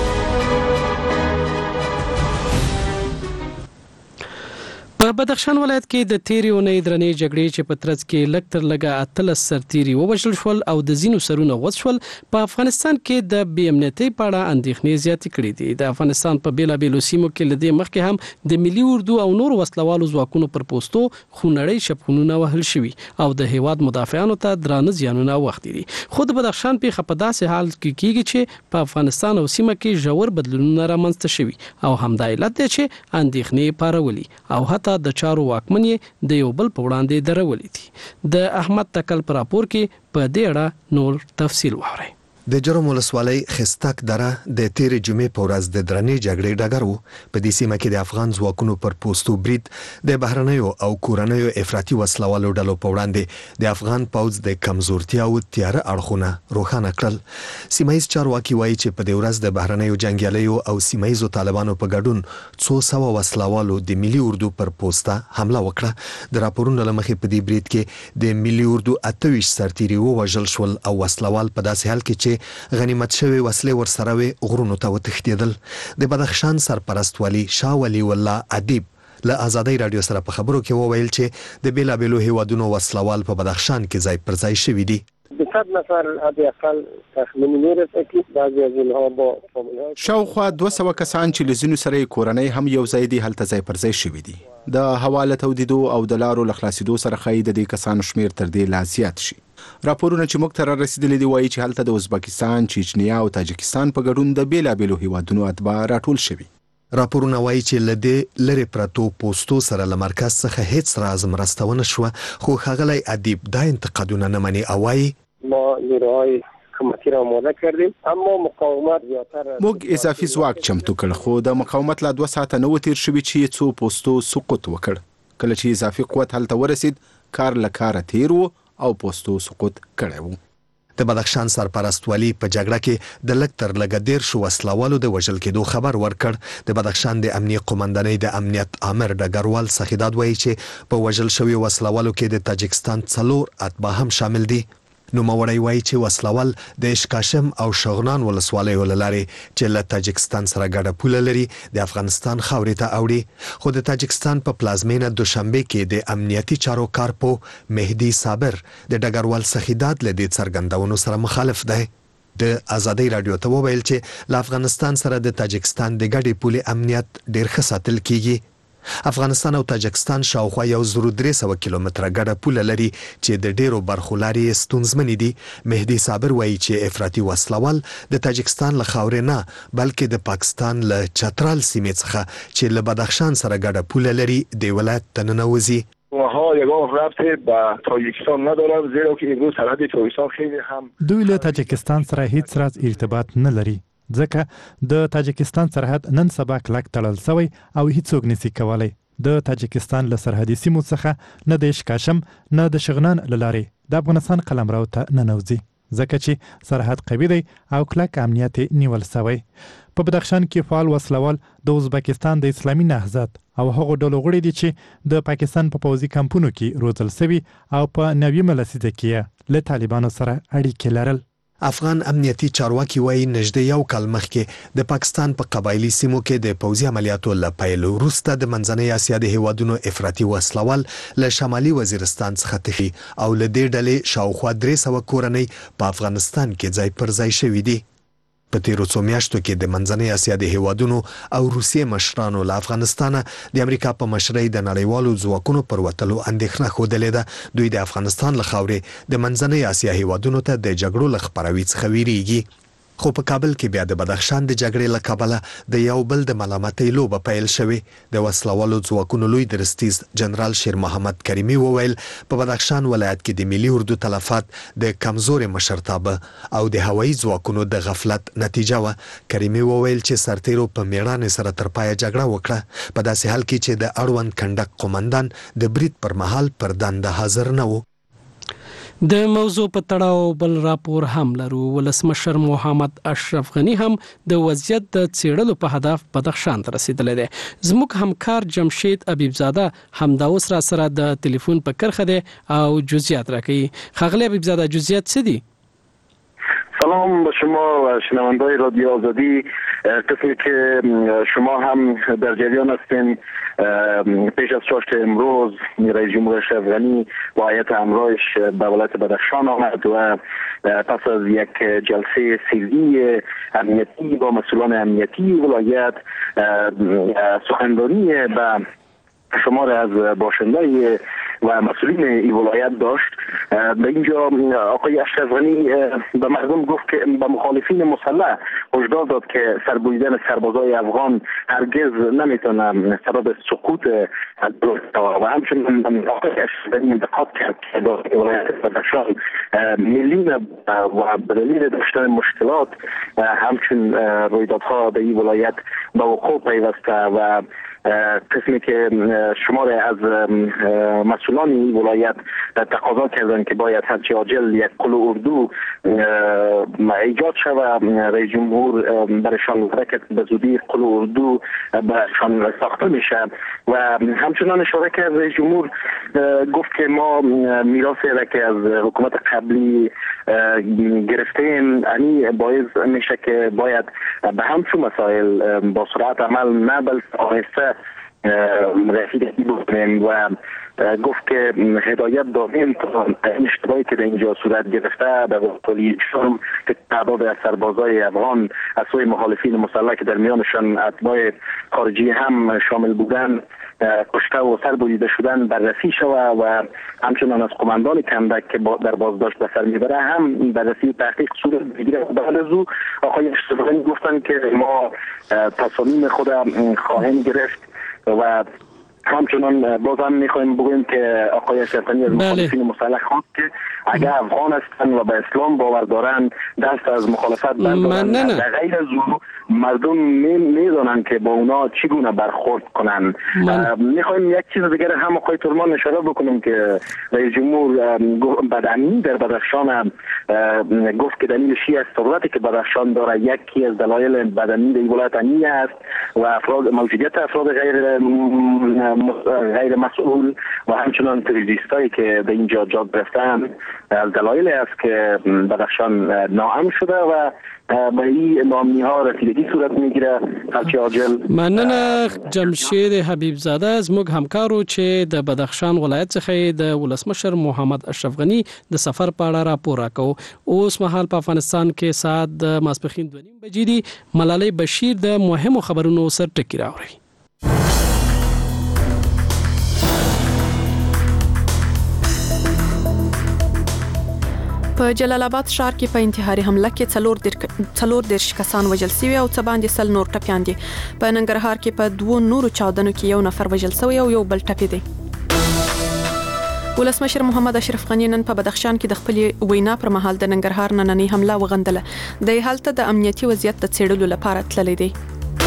په بدخشان ولایت کې د تیری اونۍ درنې جګړې چې په ترڅ کې لږ تر لږه اتلس سرتیري ووژل شول او د ځینو سرونه غوڅ شول. په افغانستان کې د بې امنیتۍ په اړه اندېښنې زیاتې کړې دي. د افغانستان په بیلابیلو سیمو کې له دې مخکې هم د ملي اردو او نور وسلوالو ځواکونو پر پوستو خونړۍ شپونونه وهل شوي او د هیواد مدافعانو ته درانه زیانونه اوښتي دي. خو د بدخشان پیښه په داسې حال کې کیږي چې په افغانستان او سیمه کې ژور بدلونونه رامنځته شوي او همدا علت دی چې اندېښنې پارولي او حتی د چارو واکمن یې د یو بل په وړاندې درولې دي. د احمد تکل پر راپور کې په دې اړه نور تفصیل واورئ. د جرم ولسوالۍ خستک دره د تیرې جمعې په ورځ د درنې جګړې ډګر و. په دې سیمه کې د افغان ځواکونو پر پوستو برید د بهرنیو او کورنیو افراطي وسلوالو ډلو په وړاندې د افغان پوځ د کمزورتیا او تیاره اړخونه روښانه کړل. سیمایي چارواکي وایي چې په دې ورځ د بهرنیو جنګیالیو او سیمایي طالبانو په ګډون څو سوه وسلوالو د ملي اردو پر پوسته حمله وکړه. د راپورونو له مخې په دې برید کې د ملي اردو اته ویشت سرتیري ووژل شول او وسلوال په داسې حال کې چې غنیمت شوی وسلې ورسره وي غرونو ته وتښتېدل. د بدخشان سرپرست ولی شاه ولی الله ادیب له آزادۍ رادیو سره په خبرو کې وویل چې د بیلابیلو هیوادونو وسلوال په بدخشان کې ځای پر ځای شوي دي. به صد نفر حداقل تخمینی میرسه که بعضی از اینها با فامیل‌های شاوخوا دوه سوه کسان چې له ځینو سره یې کورنۍ هم یو ځای دي هلته ځای پر ځای شوي دي. د هوا له تودېدو او د لارو له خلاصېدو سره ښایي د دې کسانو شمېر تر دې لا زیات شي. راپورونه چې موږ ته را رسېدلي دي وایي چې هلته د ازبکستان، چیچنیا او تاجکستان په ګډون د بېلابېلو هیوادونو اتباع راټول شوي. راپورونه وایي چې له دې لرې پرتو پوسټو سره له مرکز څخه هیڅ راز مرسته ونه شوه، خو ښاغلی ادیب دا انتقادونه نه مني او وایي ما نیروهای حکومتی را آماده کردیم اما مقاومت زیاتر موږ اضافي ځواک چمتو کړ خو د مقاومت لا دوه ساعته نه و تیر شوي چې څو پوسټو سقوط وکړ. کله چې اضافي قوت هلته ورسید کار له کاره تیر و او پوسټو سقوط کړی و. د بدخشان سرپرست ولی په جګړه کې د لږ تر لږه دېرشو وسلوالو د وژل کېدو خبر ورکړ. د بدخشان د امنیه قومندانۍ د امنیت آمر ډګروال سخیداد وایي چې په وژل شوي وسلوالو کې د تاجکستان څلور اتباع هم شامل دي. نوموړی وایي چې وسلوال د اشکاشم او شغنان ولسوالیو له لارې چې له تاجکستان سره ګډه پوله لري د افغانستان خاورې ته اوړي، خو د تاجکستان په پلازمینه دوشنبه کې د امنیتي چارو کارپو مهدي صابر د ډګروال سخیداد له دې څرګندونو سره مخالف دی. د ازادۍ راډیو ته وویل چې له افغانستان سره د تاجکستان د ګډې پولې امنیت ډېر ښه ساتل کیږي. افغانستان او تاجکستان شاوخوا یو زر درې سوه کیلومتره ګډه پوله لري چې د ډیرو برخو لارې ستونزمنې دي. مهدي صابر وایي چې افراطي وسلوال د تاجکستان له خاورې نه بلکې د پاکستان له چترال سیمې څخه چې له بدخشان سره ګډه پوله لري د ولایت ته ننوځي. اونها یگاه ربطی به تاجیکستان ندارد زیرا که امروز سرحد تاجیکستان خیلی هم دوی له تاجکستان سره هیڅ راز ارتباط نه لري ځکه د تاجکستان سرحد نن سبا کلک تړل شوی او هیڅوک نشي کولای د تاجکستان له سرحدي سیمو څخه نه د اشکاشم نه د شغنان له لارې د افغانستان قلمرو ته ننوځي ځکه چې سرحد قوي دی او کلک امنیت نیول شوی. په بدخشان کې فعال وسلوال د ازبکستان د اسلامي نهضت او هغو ډلو غړي دي چې د پاکستان په پوځي کمپونو کې روزل شوي او په نویمه لسیزه کې له طالبانو سره اړیکې لرل. افغان امنیتي چارواکي وایي نږدې یو کال مخکې د پاکستان په قبایلي سیمو کې د پوځي عملیاتو له پیل وروسته د منځنۍ اسیا د هیوادونو افراطي وسلوال له شمالي وزیرستان څخه تخي او له دې ډلې شاوخوا درې سوه کورنۍ په افغانستان کې ځای پر ځای شوي دي. په تیرو څو میاشتو کې د منځنۍ اسیا د هیوادونو او روسیې مشرانو له افغانستانه د امریکا په مشرۍ د نړیوالو ځواکونو پر وتلو اندېښنه ښودلې ده. دوی د افغانستان له خاورې د منځنۍ اسیا هیوادونو ته د جګړو له خپراوي څخه ویریږي. خو په کابل کې بیا د بدخشان د جګړې له کبله د یو بل د ملامتۍ لوبه پیل شوې. د وسلوالو ځواکونو لوی درستیز جنرال شیر محمد کریمي وویل په بدخشان ولایت کې د ملي اردو تلفات د کمزورې مشرتابه او د هوایي ځواکونو د غفلت نتیجه وه. کریمي وویل چې سرتیرو په میړانې سره تر پایه جګړه وکړه په داسې حال کې چې د اړوند کنډک قومندان د برید پر مهال پر دنده حاضر نه و. د موضوع په تړاو بل راپور هم لرو. ولسمشر محمد اشرف غنی هم د وضعیت د څېړلو په هدف بدخشان ته رسیدلی دی. زموږ همکار جمشید حبیبزاده همدا اوس را سره د ټلیفون په کرخه دی او جزئیات راکوي. ښاغلی حبیبزاده جزئیات څه دي؟ سلام به شما و شنوندای رادیو آزادی. قسمی که شما هم در جریان هستین پیش از چاشت امروز رئیس جمهور اشرف غنی با هیئت همراهش به ولایت بدخشان آمد و پس از یک جلسه سری امنیتی با مسئولان امنیتی ولایت سخنرانی به شمار از باشندای و مسئولین این ولایت داشت. به اینجا آقای اشرف غنی به مردم گفت که به مخالفین مسلح هشدار داد که سربریدن سربازای افغان هرگز نمیتونه سبب سقوط و همچنین آقای اشرف غنی انتقاد کرد که در ولایت بدخشان میلیون و به دلیل داشتن مشکلات همچنین رویدادها به این ولایت به وقوع پیوسته و قسمی که شمار از مسئولان این ولایت تقاضا کردن که باید هرچی عاجل یک قل اردو ایجاد شود. رئیس جمهور برشان گفته که به زودی قل اردو برشان ساخته میشه و همچنان اشاره کرد رئیس جمهور گفت که ما میراثی را که از حکومت قبلی گرفتیم یعنی باعث میشه که باید به همچون مسائل با سرعت عمل نه بلکه آهسته رسیدگی بکنیم و گفت که هدایت دادیم تا این اشتباهی که در اینجا صورت گرفته به وقتی شرم که تعداد از سربازای افغان از سوی مخالفین مسلح که در میانشان اتباع خارجی هم شامل بودن کشته و سربریده شدن بررسی شود و همچنان از قماندان کندک که در بازداشت به سر میبره هم بررسی و تحقیق صورت بگیره. بعد از او آقای اشتباهی گفتن که ما تصامیم خود خواهیم گرفت و همچنان بازم میخوایم بگویم که آقای اشرفی از مخالفین مسلح خواست که اگر افغان هستن و به اسلام باور دارن دست از مخالفت بردارن. در غیر از او مردم میدونن که با اونا چگونه برخورد کنن. میخوایم یک چیز دیگر هم آقای تورمان اشاره بکنیم که رئیس جمهور بدامنی در بدخشان گفت که دلیل شی است ثروتی که بدخشان داره یکی از دلایل بدامنی در ولایت امنی است و افراد موجودیت افراد غیر غیر مسئول و همچنان تروریستایی که به اینجا جا گرفتن از دلایل است که بدخشان ناامن شده و به این ناامنی ها رسیدگی صورت میگیره هرچی عاجل. مننه جمشید حبیب زاده از موږ همکارو چې د بدخشان ولایت څخه د ولسمشر محمد اشرف غنی د سفر په اړه راپور راکو. اوس مهال په افغانستان کې ساعت د ماسپښین دوه نیم بجې دي. ملالۍ بشیر د مهمو خبرونو سر ټکی راوړي. په جلال آباد ښار کې په انتحاري حمله کې څلور څلور دیرش کسان وژل شوي او څه باندې سل نور ټپیان دي. په ننګرهار کې په دوو نورو چاودنو کې یو نفر وژل شوی او یو بل ټپي دی. ولسمشر محمد اشرف غنی نن په بدخشان کې د خپل وینا پر مهال د ننګرهار نننۍ حمله وغندله. د هلته د امنیتي وضعیت د څېړلو لپاره تللی دی.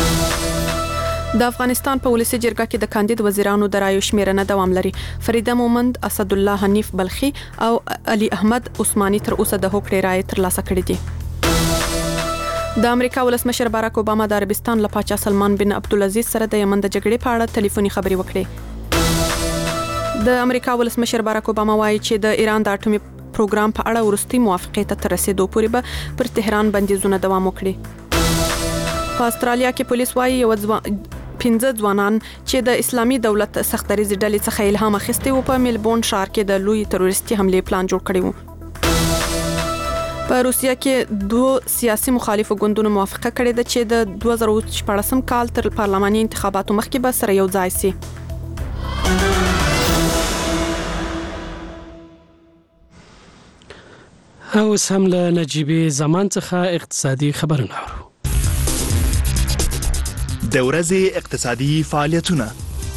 د افغانستان په ولسی جرګه کې د کاندید وزیرانو د رایو شمیرنه دوام لري. فریده مومند، اسد الله حنیف بلخی او علي احمد عثماني تر اوسه د هوکړې رای ترلاسه کړې دي. د امریکا ولسمشر باراک اوباما د عربستان له پاچا سلمان بن عبدالعزیز سره د یمن د جګړې په اړه ټلیفوني خبرې وکړې. د امریکا ولسمشر باراک اوباما وایي چې د ایران د اټومي پروګرام په اړه ورستي موافقه ته رسیدو پورې به پر تهران بندیزونه دوام وکړي. په استرالیا کې پولیس وایي یو ځوان پنځه ځوانان چې د اسلامي دولت سختدریزې ډلې څخه الهام اخیستی و په میلبورن ښار کې د لوی تروریستي حملې پلان جوړ کړی و. په روسیه کې دوه سیاسي مخالفو ګوندونو موافقه کړې ده چې د دوه زره شپږم کال تر پارلماني انتخاباتو مخکې به سره یو ځای شي. اوس هم له نجیبې زمان څخه اقتصادي خبرونه اورو. د ورځې اقتصادي فعالیتونه.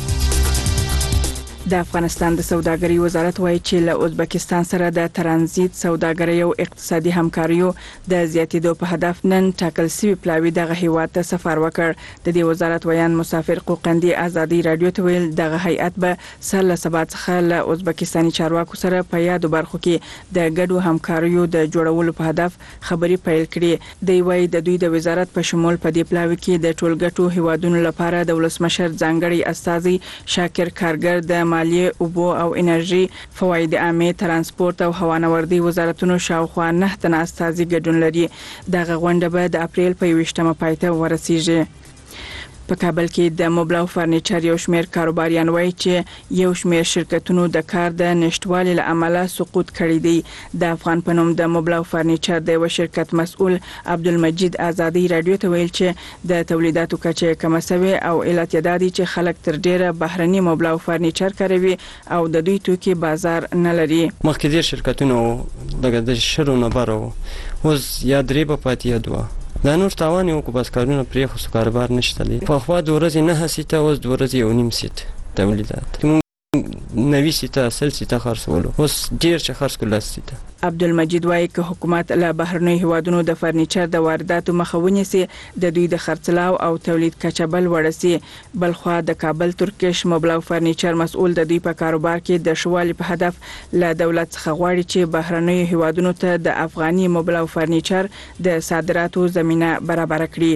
د افغانستان د سوداګرۍ وزارت وایي چې له ازبکستان سره د ترانزیت سوداګرۍ او اقتصادي همکاریو د زیاتېدو په هدف نن ټاکل شوی پلاوی دغه هیواد ته سفر وکړ. د دې وزارت ویان مسافر قوقندي ازادي رادیو ته ویل دغه هیئت به سر له سبا څخه له ازبکستاني چارواکو سره په یادو برخو کې د ګډو همکاریو د جوړولو په هدف خبري پیل کړي. دی وایي د دوی د وزارت په شمول په دې پلاوی کې د ټولګټو هیوادونو لپاره د ولسمشر ځانګړي استاذي شاکر کارګر د مالیه، اوبو او انرژي، فواید عامه، ترانسپورت او هوانوردي وزارتونو شاوخوا نه تنه استازي ګډون لري. دغه غونډه به د اپریل په یوویشتمه پای ته ورسیږي. په کابل کې د موبلاو فرنیچر یو شمېر کاروباریان وایي چې یو شمېر شرکتونو د کار د نشټوالي له امله سقوط کړی دی. د افغان په نوم د موبلاو فرنیچر د یو شرکت مسؤل عبدالمجید آزادی رادیو ته ویل چې د تولیداتو کچه کمه شوې او علت یې دا دی چې خلک تر ډیره بهرني موبلاو فرنیچر کاروي او د دوی توکي بازار نه لري. مخکې ډیر شرکتونه دغه د شرو نه بارو اوس یا درې په پاتې دوه دا نور تاوان یو کو بس کارونه پرې خو کاروبار نشته لري. په خوا د ورځې نه هسیته اوس د ورځې یو نیم سیت تولیدات نوي سیته اصل سیته خرڅولو اوس ډیر چې خرڅ کول سیته. عبدالمجید وایي که حکومت له بهرنیو هیوادونو د فرنیچر د وارداتو مخه ونیسي د دوی د خرڅلاو او تولید کچه بل وړسي. بلخوا د کابل ترکیش موبلاو فرنیچر مسؤل د دوی په کاروبار کې د شوالي په هدف له دولت څخه غواړي چې بهرنیو هیوادونو ته د افغاني موبلاو فرنیچر د صادراتو زمينه برابر کړي.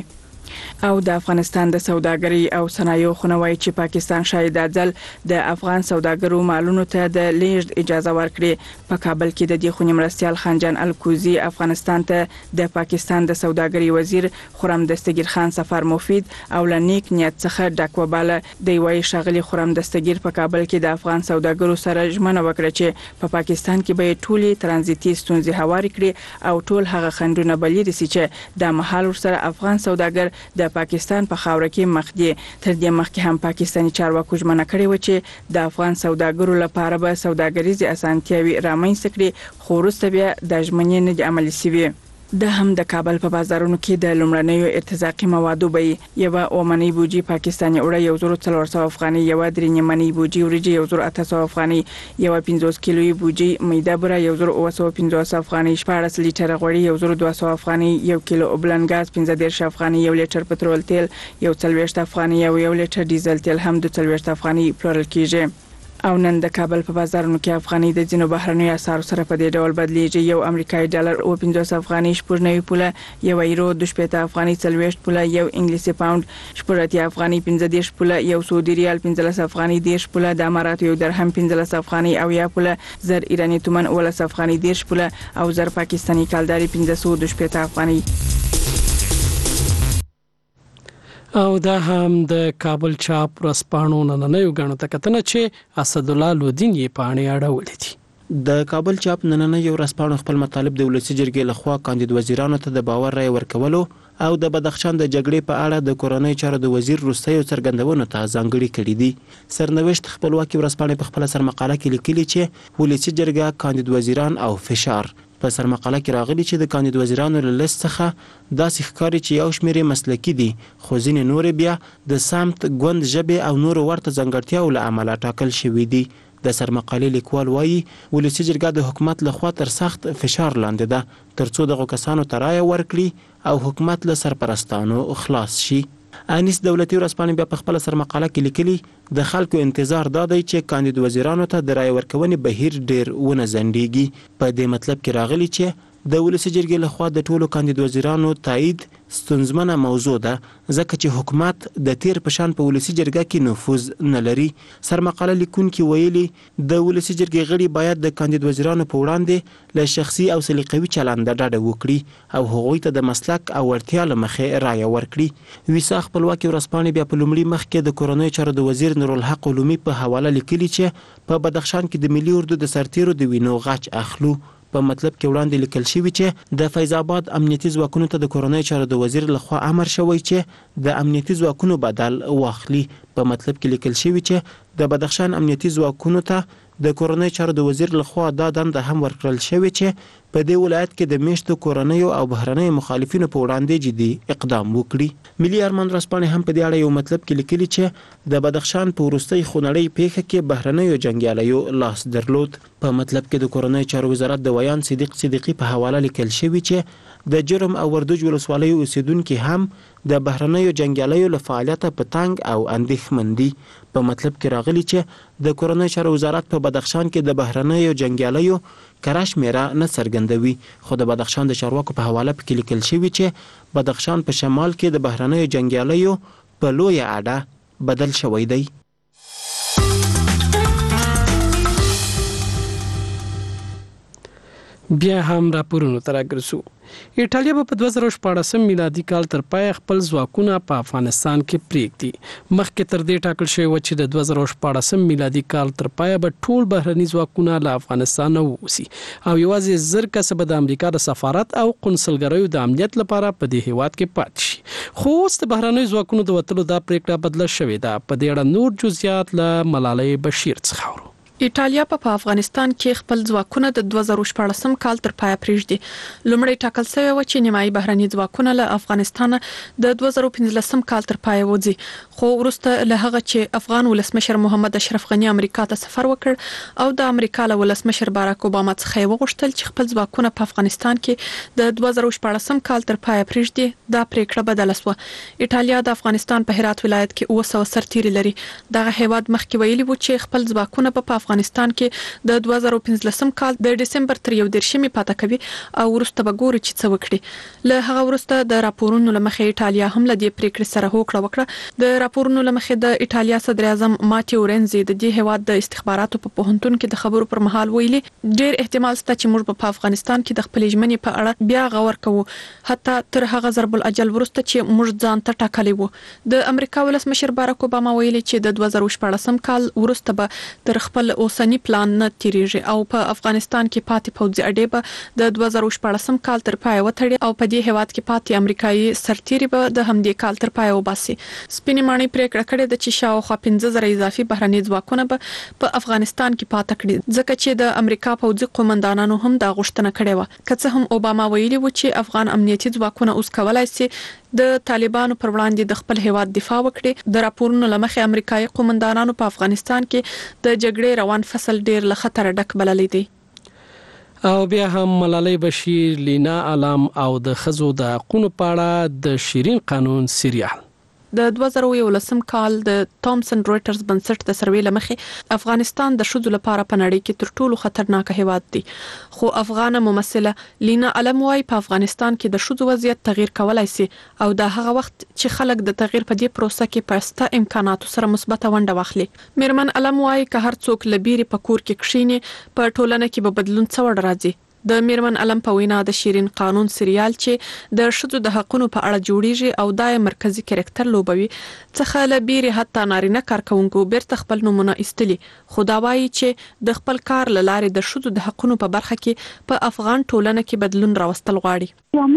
او د افغانستان د سوداګرۍ او صنایعو خنوي چې پاکستان شاید ځل د افغان سوداګرو مالونو ته د لیږد اجازه ورکړي. په کابل کې د دې خونی مرستيال خانجان الکوزي افغانستان ته د پاکستان د سوداګرۍ وزیر خرم دستگیر خان سفر مفید او لنیک نیت څخه ډک وباله. د وی شغلی خرم دستگیر په کابل کې د افغان سوداګرو سره ژمنه وکړه چې په پاکستان کې به ټولي ترانزیتي ستونزې هواري کړي او ټول هغه خندونه بلې رسي چې د محل سره افغان سوداګر د پاکستان په خاور کې مخ دي. تر دې مخکې هم پاکستاني چارواکو ژمنه کړې و چې د افغان سوداګرو لپاره به سوداګریزي اسانتیاوي رامنځته کړي، خو وروسته بیا د ژمنې نه عملي شوي. د هم د کابل په بازارونو کې د لومړنیو ارتزاقي موادو به یو اومنی بوجي پاکستاني اوړه یو زر څلور سوه افغاني، یو درې نیمنی بوجي وريجي یو زر اته سوه افغاني، یو پنځوس کیلوي بوجي میده بوره یو زر اوه سوه پنځوس افغاني، شپاړس لیټر غوړي یو زر دوه سوه افغاني، یو کیلو اوبلن غاز پنځه دېرش افغاني، یو لیټر پټرول تیل یو څلوېښت افغاني، یو یو لیټر ډیزل تیل هم د څلوېښت افغاني پلورل کیږي. او نن د کابل په بازارونو کې افغاني د ځینو بهرنیو اسعارو سره په دې ډول بدلیږي. یو امریکایي ډالر او پنځوس افغاني، شپږ پوله، یو یورو د شپږ افغاني، څلوېښت پوله، یو انګلیسي پاوند شپږ افغاني، پنځه دېرش پوله، یو سعودي ریال پنځلس افغاني، دېرش پوله، د اماراتو یو درهم پنځلس افغاني، او یا پوله زر ایرانی تومن ولس افغاني، دېرش پوله، او زر پاکستاني کالداري پنځه سوه د شپږ افغاني. او دا هم د کابل چاپ ورځپاڼو نننیو غاڼو ته کتنه چې اسد الله لودین یې پاڼې اړولې دي. د کابل چاپ نننیو ورځپاڼو خپل مطالب د ولسی جرګې لخوا کاندید وزیرانو ته د باور رای ورکولو او د بدخشان د جګړې په اړه د کورنۍ چارو د وزیر روستیو څرګندونو ته ځانګړي کړي دي. سرنوشت خپلواکي ورځپاڼې په خپل سرمقاله کې لیکلي چې ولسی جرګه کاندید وزیران او فشار. په سرمقاله کې راغلي چې د کاندید وزیرانو له لیست څخه داسې ښکاري چې یو شمېر مسلکي دي، خو ځینې نور بیا د سمت، ګوند، ژبې او نورو ورته ځانګړتیاو له امله ټاکل شوي دي. د سرمقالې لیکوال وایي ولسی جرګه د حکومت لخوا تر سخت فشار لاندې ده ترڅو دغو کسانو ته رایه ورکړي او حکومت له سرپرستانو خلاص شي. انیس دولتي ورځپاڼې بیا په خپل سرمقاله کې لیکلي د خلکو انتظار دا دی چې کاندید وزیرانو ته د رای ورکونې بهیر ډیر ونه ځنډیږي. په دې مطلب کې راغلي چې د ولسی جرګې لخوا د ټولو کاندید وزیرانو تایید ستونزمنه موضوع ده ځکه چې حکومت د تیر پشان په ولسی جرګه کې نفوذ نه لري. سرمقاله لیکونکي ویلي د ولسی جرګې غړي باید د کاندید وزیرانو په وړاندې له شخصي او سلیقوي چلند ډډه وکړي او هغوی ته د مسلک او وړتیا له مخې رایه ورکړي. ویسا خپلواکي ورځپاڼې بیا په لومړي مخ کې د کورنۍ چارو د وزیر نورالحق علومي په حواله لیکلي چې په بدخشان کې د ملي اردو د سرتیرو د وینو غچ اخلو. په مطلب کې وړاندې لیکل شوی چې د فیض آباد امنیتي ځواکونو ته د کورنۍ چارو د وزیر لخوا امر شوی چې د امنیتي ځواکونو بدل واخلي. په مطلب کې لیکل شوی چې د بدخشان امنیتي ځواکونو ته د کورنۍ چارو د وزیر لخوا دا دنده هم ورکړل شوی چې په دې ولایت کې د میشتو کورنیو او بهرنیو مخالفینو په وړاندې جدي اقدام وکړي. ملي ارمان ورځپاڼې هم په دې اړه یو مطلب کې لیکلي چې د بدخشان په وروستۍ خونړۍ پیښه کې بهرنیو جنګیالیو لاس درلود. په مطلب کې د کورنۍ چارو وزارت د ویان صدیق صدیقي په حواله لیکل شوی چې د جرم او وردوج ولسوالیو اوسیدونکي هم د بهرنیو جنګیالیو له فعالیته په تنګ او اندېښمن دي. په مطلب کې راغلي چې د کورنۍ چارو وزارت په بدخشان کې د بهرنیو جنګیالیو کره شمیره نه څرګندوي، خو د بدخشان د چارواکو په حواله کې لیکل شوی چې بدخشان په شمال کې د بهرنیو جنګیالیو په لویه اډه بدل شوی دی. بیا هم راپورونو ته راګرځو. ایټالیا به په دوه زره شپاړسم میلادي کال تر پای خپل ځواکونه په افغانستان کې پریږدي. مخکې تر دې ټاکل شوی و چې د دوه زره شپاړسم میلادي کال تر پای به ټول بهرني ځواکونه له افغانستان ووځي او یوازې زر کسه به د امریکا د سفارت او قونسلګریو د امنیت لپاره په دې هیواد کې پاتې شي. خو اوس د بهرني ځواکونو د وتلو دا پریکړه بدله شوې ده. په دې اړه نور جزئیات له ملالۍ بشیر څخه اورو. ایټالیا په افغانستان کې خپل ځواکونه د دوه زره شپاړسم کال تر پای پریږدي. لومړی ټاکل شوی و چې نیمایي بهرني ځواکونه له افغانستان د دوه زره پنځلسم کال تر پای وځي، خو وروسته له هغه چې افغان ولسمشر محمد اشرف غنی امریکا ته سفر وکړ او د امریکا له ولسمشر باراک اوباما څخه وغوښتل چې خپل ځواکونه په افغانستان کې د دوه زره شپاړسم کال تر پای پریږدي، دا پریکړه بدله شوه. ایټالیا د افغانستان په هرات ولایت کې اوه سوه سرتیري لري. دغه هیواد مخکې ویلي و چې خپل ځواکونه په افغانستان افغانستان کې د دوه زره پنځلسم کال د دسمبر تر یو دیرشمې پاته کوي او ورسته به ګوري چې څه وکړي. له هغه ورسته د راپورونو لمخې ایټالیا هم له دې پریکړې سره هوکړه وکړه. د راپورونو لمخې د ایټالیا صدر اعظم ماتیو رنزي د دې هواد د استخباراتو په پوهنتون کې د خبرو پر مهال ویلي ډېر احتمال شته چې موږ په افغانستان کې د خپل ژمنې په اړه بیا غور کوو حتی تر هغه ضرب الاجل ورسته چې موږ ځان ته ټاکلي وو. د امریکا ولسمشر باراک اوباما ویلي چې د دوه زره شپږم کال ورسته به تر خپل اوسنی پلان نه تیریږي او په افغانستان کې پاتې پوځي اډې به د دوه زره شپږم کال تر پای وتړي او په دې هواد کې پاتې امریکایي سرتیري به د همدې کال تر پای وباسي. سپینې ماڼۍ پریکړه کړې ده چې شاوخوا پنځه زره اضافي بهرني ځواکونه به په افغانستان کې پاتې کړي ځکه چې د امریکا پوځي قومندانانو هم دا غوښتنه کړې و. که څه هم اوباما ویلي و چې افغان امنیتي ځواکونه اوس کولای شي د طالبانو پر وړاندې د خپل هیواد دفاع وکړي. د راپورونو لمخې امریکایي قومندانانو په افغانستان کې د جګړې روان فصل ډیر له خطر ډک بللی دی. او بیا هم ملالۍ بشیر، لینا علم او د خزو د حقوقو په اړه د شیرین قانون سریال د دوه زره یولسم کال د تومسن رويټرز بنسټ د سروې لمخې افغانستان د شذو لپاره په نړۍ کې تر ټولو خطرناک هیواد دی. خو افغان ممثله لینا علم وايي په افغانستان کې د شذو وضعیت تغییر کولای شي او د هغه وخت چې خلک د تغییر په دې پروسه کې پسته امکاناتو سره مثبت ونډه واخلي. میرمن علم وايي که هر څوک لبيري په کور کې کښینی په ټولنه کې به بدلون څوړ راځي. د میرمن علم په وینا د شیرین قانون سریال چې د شذو د حقوقو په اړه جوړیږي او د مرکزی کریکټر لوبوي څخه لبيري حتی نارینه کارکونکو بیرته خپل نمونه استلی. خدا وايي چې د خپل کار لاره د شذو د حقوقو په برخه کې په افغان ټولنه کې بدلون راوستل غواړي.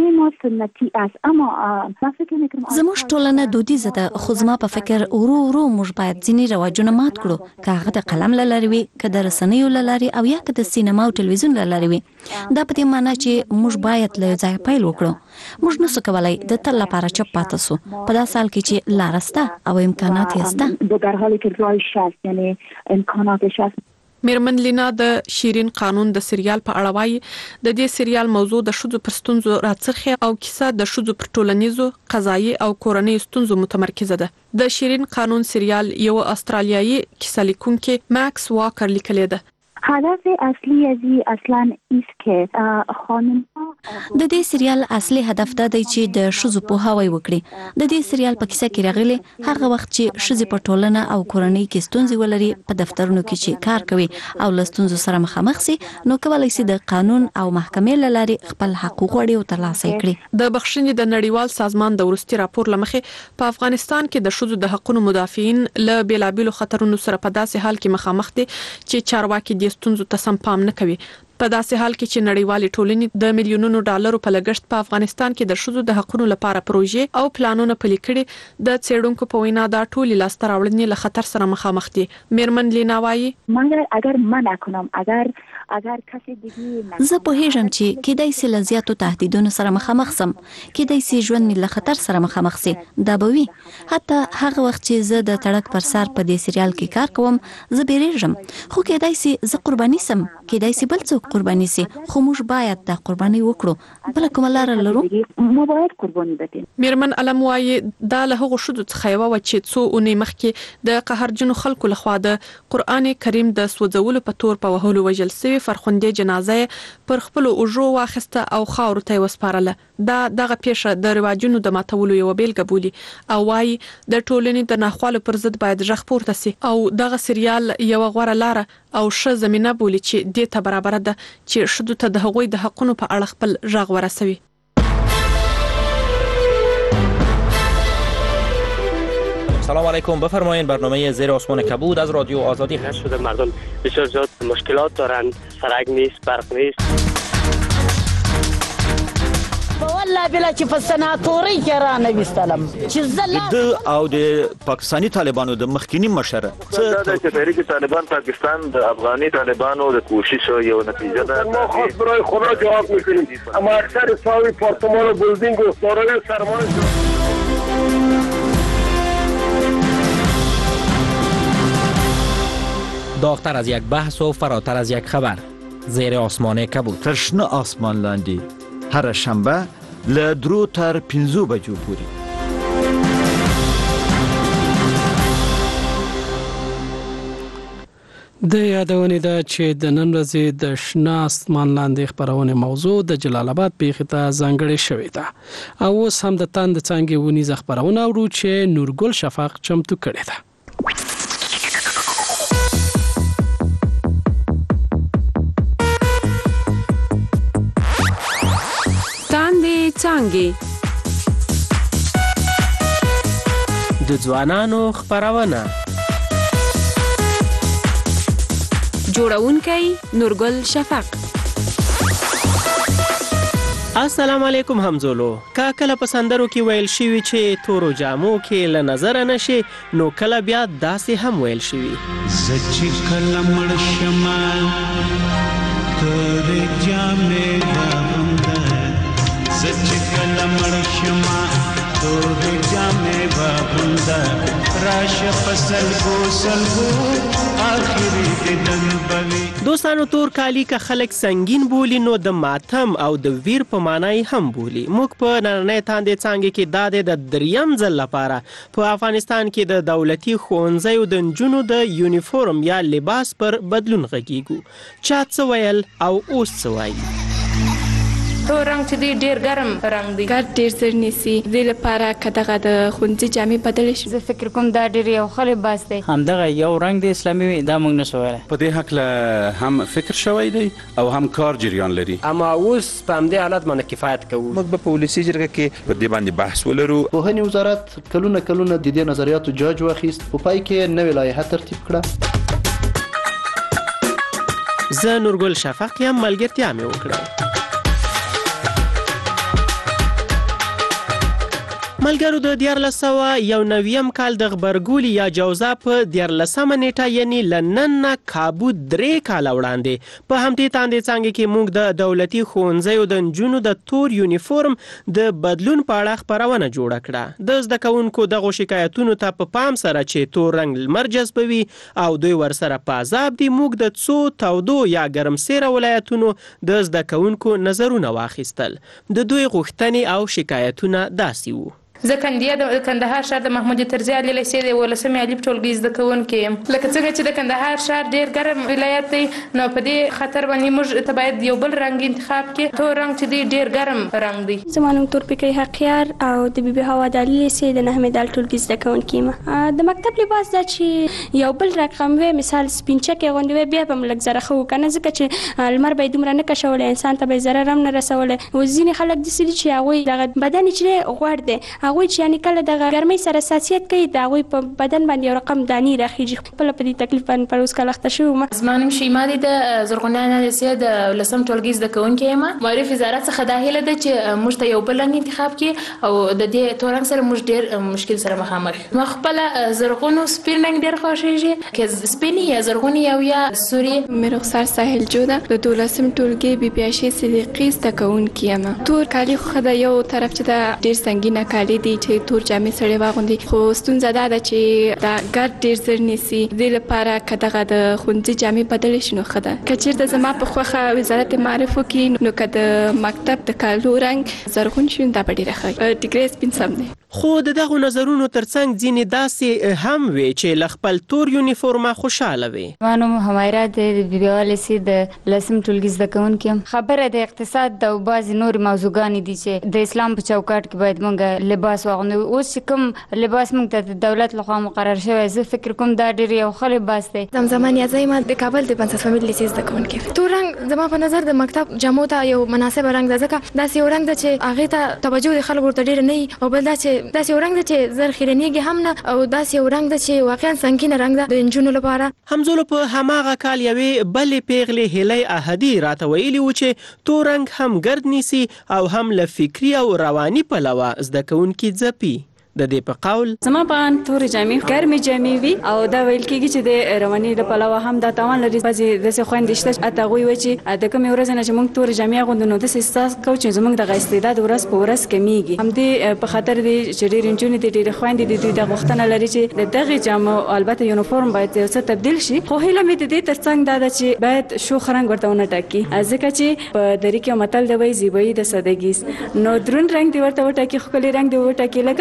زموږ ټولنه دودیزه ده خو زما په فکر ورو ورو موږ باید ځینې رواجونه مات کړو که هغه د قلم لاري وي که د رسنیو لاري او یا که د سینما او ټلویزیون لاري وي. دا په دې معنی چې موږ باید له ځای پیل وکړو. موږ نسو کولای د تل لپاره چپ پاتې سو په داسې حال کې چې لار شته او امکانات یې شته. در حالی که راه شست یعنی امکاناتش هست. میرمن لینا د شیرین قانون د سریال په اړه وایي د دې سریال موضوع د شذو پر ستونزو راڅرخي او کیسه د شذو پر ټولنیزو قضایي او کورنۍ ستونزو متمرکزه ده. د شیرین قانون سریال یو استرالیایي کیسه لیکونکي ماکس واکر لیکلی ده. هدف اصلی ازی اصلا است که خانم د دې سریال اصلي هدف دا دی چې د شذو پوهاوی وکړي. د دې سریال په کیسه کې راغلي هغه وخت چې شذې په ټولنه او کورنۍ کې ستونزې ولري په دفترونو کې چې کار کوي او له ستونزو سره مخامخ سي نو کولای شي د قانون او محکمې له لارې خپل حقوق وړي او ترلاسه کړي. د بخښنې د نړیوال سازمان د ورستي راپور لمخې په افغانستان کې د شذو د حقوقو مدافعین له بیلابیلو خطرونو سره په داسې حال کې مخامخ دي چې چارواکي د ستونزو ته سم پام نه کوي. په داسې حال کې چې نړیوالې ټولنې د میلیونونو ډالرو په لګښت په افغانستان کې د شذو د حقوقو لپاره پروژې او پلانونه پلي کړي د څېړونکو په وینا دا ټول لاسته راوړنې له خطر سره مخامخ دي. میرمن لینا وايي مګر اگر من نکنم اگر اگر کسی دیگه زه په هیڅ چې کېدای شي له زیاتو تهدیدونو سره مخامخ سم کېدای شي ژوند مې له خطر سره مخامخ سي دا به وي. حتی هغه وخت چې زه د تړک پر سر په دې سریال کې کار کوم زه بیریږم خو کېدای شي زه قرباني سم کېدای شي بل څوک قرباني سي خو موږ باید د قرباني وکړو بل کومه لار لرو مو باید قرباني بدین. میرمن علم وايي دا له هغه شذو څخه یو و چې څو اونۍ مخکې د قهرجنو خلکو لخوا د قران کریم د سوځولو په تور په وهلو وجل سوي فرخندې جنازه پر خپل اوجو واخسته او خاور ته وسپارله. دا دغه پیښه د رواجونو د ماتولو یو بیلګه بولی او وايي د ټولنې د ناخوالو پر ضد باید ژغ پورته سي او دغه سریال یو غوړه لار او ښه زمينه بولی چې د ته برابر ده چې شذو ته د هغوی د حقوقو په اړه خپل ژغ ورسوي. سلام علیکم، بفرمایید برنامه زیر آسمان کبود از رادیو آزادی هست. شده مردم بسیار زیاد مشکلات دارند، سرک نیست، برق نیست. والله بلا چې په سناتوري کې را نه وستلم چې زله د او د پاکستانی طالبانو د مخکینی مشر څه د تحریک طالبان پاکستان د افغاني طالبانو د کوشش یو نتیجه ده. ما خاص برای خدا جواب میکنیم اما اکثر ساوی پارتمان و بلدینگ و سارای سرمان داغتر از یک بحث و فراتر از یک خبر زیر آسمان کبود. ترشنه آسمان لاندی هر شنبه له درو تر پنځو بجو پورې. د یادونې ده چې د نن ورځې د شنه اسمان لاندې خبرونه موضوع د جلال آباد پیښې ته ځانګړې شوې ده او اوس هم د تاند څنګه ونی خبرونه اورو چې نورګل شفاق چمتو کړي ده. تاند څنګه د ځوانانو خبرونه جوړونکی نورګل شفاق. السلام علیکم همزولو. کا کله په سندرو کې ویل شوی چې تورو جامو کې له نظر نشي نو کله بیا داسې هم ویل شوی. زچ کله مړ شمه تورې جامې باندې زچ کله مړ شمه تورې جامې باندې راشه فصل کو سلګو اخري دن بوي. دوستانو تور کالی که خلک سنگین بولی نو د ماتم او د ویر په معنی هم بولی. موږ په نړۍ تاندې څنګه کې دادې د دریم ځل لپاره په افغانستان کې د دولتي ښوونځیو د نجونو د یونیفورم یا لباس پر بدلون غږیږو. چا څه ویل او اوس څه وایي؟ تور رنګ چې دی ډیر ګرم رنګ دی، ګر ډیر زر نیسی. د لپاره کداغه د ښوونځي جامې بدل شي. زه فکر کوم دا ډیر یو خل باس دی. همدغه یو رنګ د اسلامي دا موږ نشو وره. په دې حق له هم فکر شوی دی او هم کار جریان لري. اما اوس په همدې حالت باندې کفایت کوو. موږ به په ولسی جرګه کې په دې باندې بحث ولرو. پوهنې وزارت کلونه کلونه د دې نظریاتو جاج واخیست، په پای کې نوې لایحه ترتیب کړه. زه نورګل شفاق یم، ملګرتیا مې وکړه. ملګرو د دیارلس سوه یو نویم کال د غبرګولي یا جوزا په دیارلسمه نیټه یعنی لنن نه کابو درې کاله وړاندې په همدې تاندې څنګه کې موږ د دولتي ښوونځیو د نجونو د تور یونیفورم د بدلون په اړه خبرونه جوړه کړه. د زده کوونکو دغو شکایتونو ته په پام سره چې تور رنګ لمر جذبوي او دوی ورسره په عذاب دي، موږ د څو تودو یا ګرمسیره ولایتونو د زده کوونکو نظرونه واخیستل. د دوی غوښتنې او شکایتونه داسې وو. زه کندیا د کندهار شهر د محمود طرزي علي لیسې د ولسمې الف ټولګي زده کوونکې یم. لکه څنګه چې د کندهار شهر ډیر ګرم ولایت دی نو په دې خطر باندې موږ ته باید یو بل رنګ انتخاب کړو. تور رنګ چې دی ډیر ګرم رنګ دی. زما نوم تورپیکۍ حقیار او د بیبي حوا د علي لیسې د نهمې دال ټولګي زده کوونکې یم. د مکتب لباس دا چې یو بل رقم وي، مثال سپینچکې غوندې وي، بیا به م لږ زره ښه وکنه ځکه چې لمر به یې دومره نه کشولی، انسان ته به یې ضرر هم نه رسولی. اوس ځینې خلک داسې دي چې هغوی دغه بدن یې چې دی غوړ دی، هغوی چې یعنې کله دغه ګرمۍ سره حساسیت کوي د هغوی په بدن باندې یو رقم دانې راخیږي. خپله په دې تکلیف باندې پر اوس کال اخته شوې وم. زما نوم شیما دی، د زرغونه لیسې د لسم ټولګي زده کوونکې یم. معرف وزارت څخه دا هیله ده چې موږ ته یو بل رنګ انتخاب کړي او د دې تور رنګ سره موږ ډېر مشکل سره مخامخ. ما خپله زرغون او سپین رنګ ډېر خوښېږي، که سپین یا زرغون یا یا سوري. مې رخسار ساحل جوده د دولسم ټولګي بي پي عایشې صدیقي زده کوونکې یم. تور کالي خو د یو طرف چې دا ډېر سنګینه کالي دي چې تور جامې سړی واغوندي، خو ستونزه دا ده چې دا ګرد ډېر زر نیسي. دې لپاره که دغه د ښوونځي جامې بدلې شي نو ښه ده. که چېرته زما په خوښه وزارت معارف وکړي نو که د مکتب د کالو رنګ زرغون شي دا به ډېره ښه. ټیکری سپین سم دی. خو د دغو نظرونو ترڅنګ ځینې داسې هم وي چې له خپل تور یونیفورمه خوشحاله وي. زما نوم حمیره د بیبي حوا لیسې د لسم ټولګي زده کوونکې یم. خبره د اقتصاد او بعضې نورې موضوعګانې دي چې د اسلام په چوکاټ کې باید موږ لباس واغوندو. اوس چې کوم لباس موږ ته د دولت لخوا مقرر شوی، زه فکر کوم دا ډېر یو ښه لباس دی. زمزمه نیازی ما د کابل د بنسټ فامیل لیسې زده کوونکې یم. تور رنګ زما په نظر د مکتب جامو ته یو مناسب رنګ ده، ځکه داسې یو رنګ ده چې هغې ته توجه د خلکو ورته ډېره نه وي، او بل دا چې داسې یو رنګ ده چې زر خیرنېږي هم نه، او داسې یو رنګ ده چې واقعا سنګینه رنګ ده د نجونو لپاره. همزولو په هماغه کال یوې بلې پیغلې هیلۍ احدي راته ویلي و چې تور رنګ هم ګرد نیسي او هم له فکري او رواني پلوه زده کوونکي ځپي. د دې په قول زما په ان تورې جامې ګرمې جامې وي او دا ویل کېږي چې د رواني د پلوه هم دا تاوان لري. بعضې داسې خویندې شته چې هغوی وایي چې د کومې ورځې نه چې موږ تورې جامې اغوندو نو داسې احساس کوو چې زموږ دغه استعداد ورځ په ورځ کمیږي. همدې په خاطر دی چې ډېرې نجونې دي، ډېرې خویندې دي، دوی دا غوښتنه لري چې د دغې جامو البته یونیفورم باید یو څه تبدیل شي. خو هیله مې د دې ترڅنګ دا ده چې باید شوخ رنګ ورته ونه ټاکي، ځکه چې په دري کې یو متل دی وایي زیبایي د سادګي، نو دروند رنګ دې ورته وټاکي، ښکلي رنګ دې وټاکي، لکه سرمایي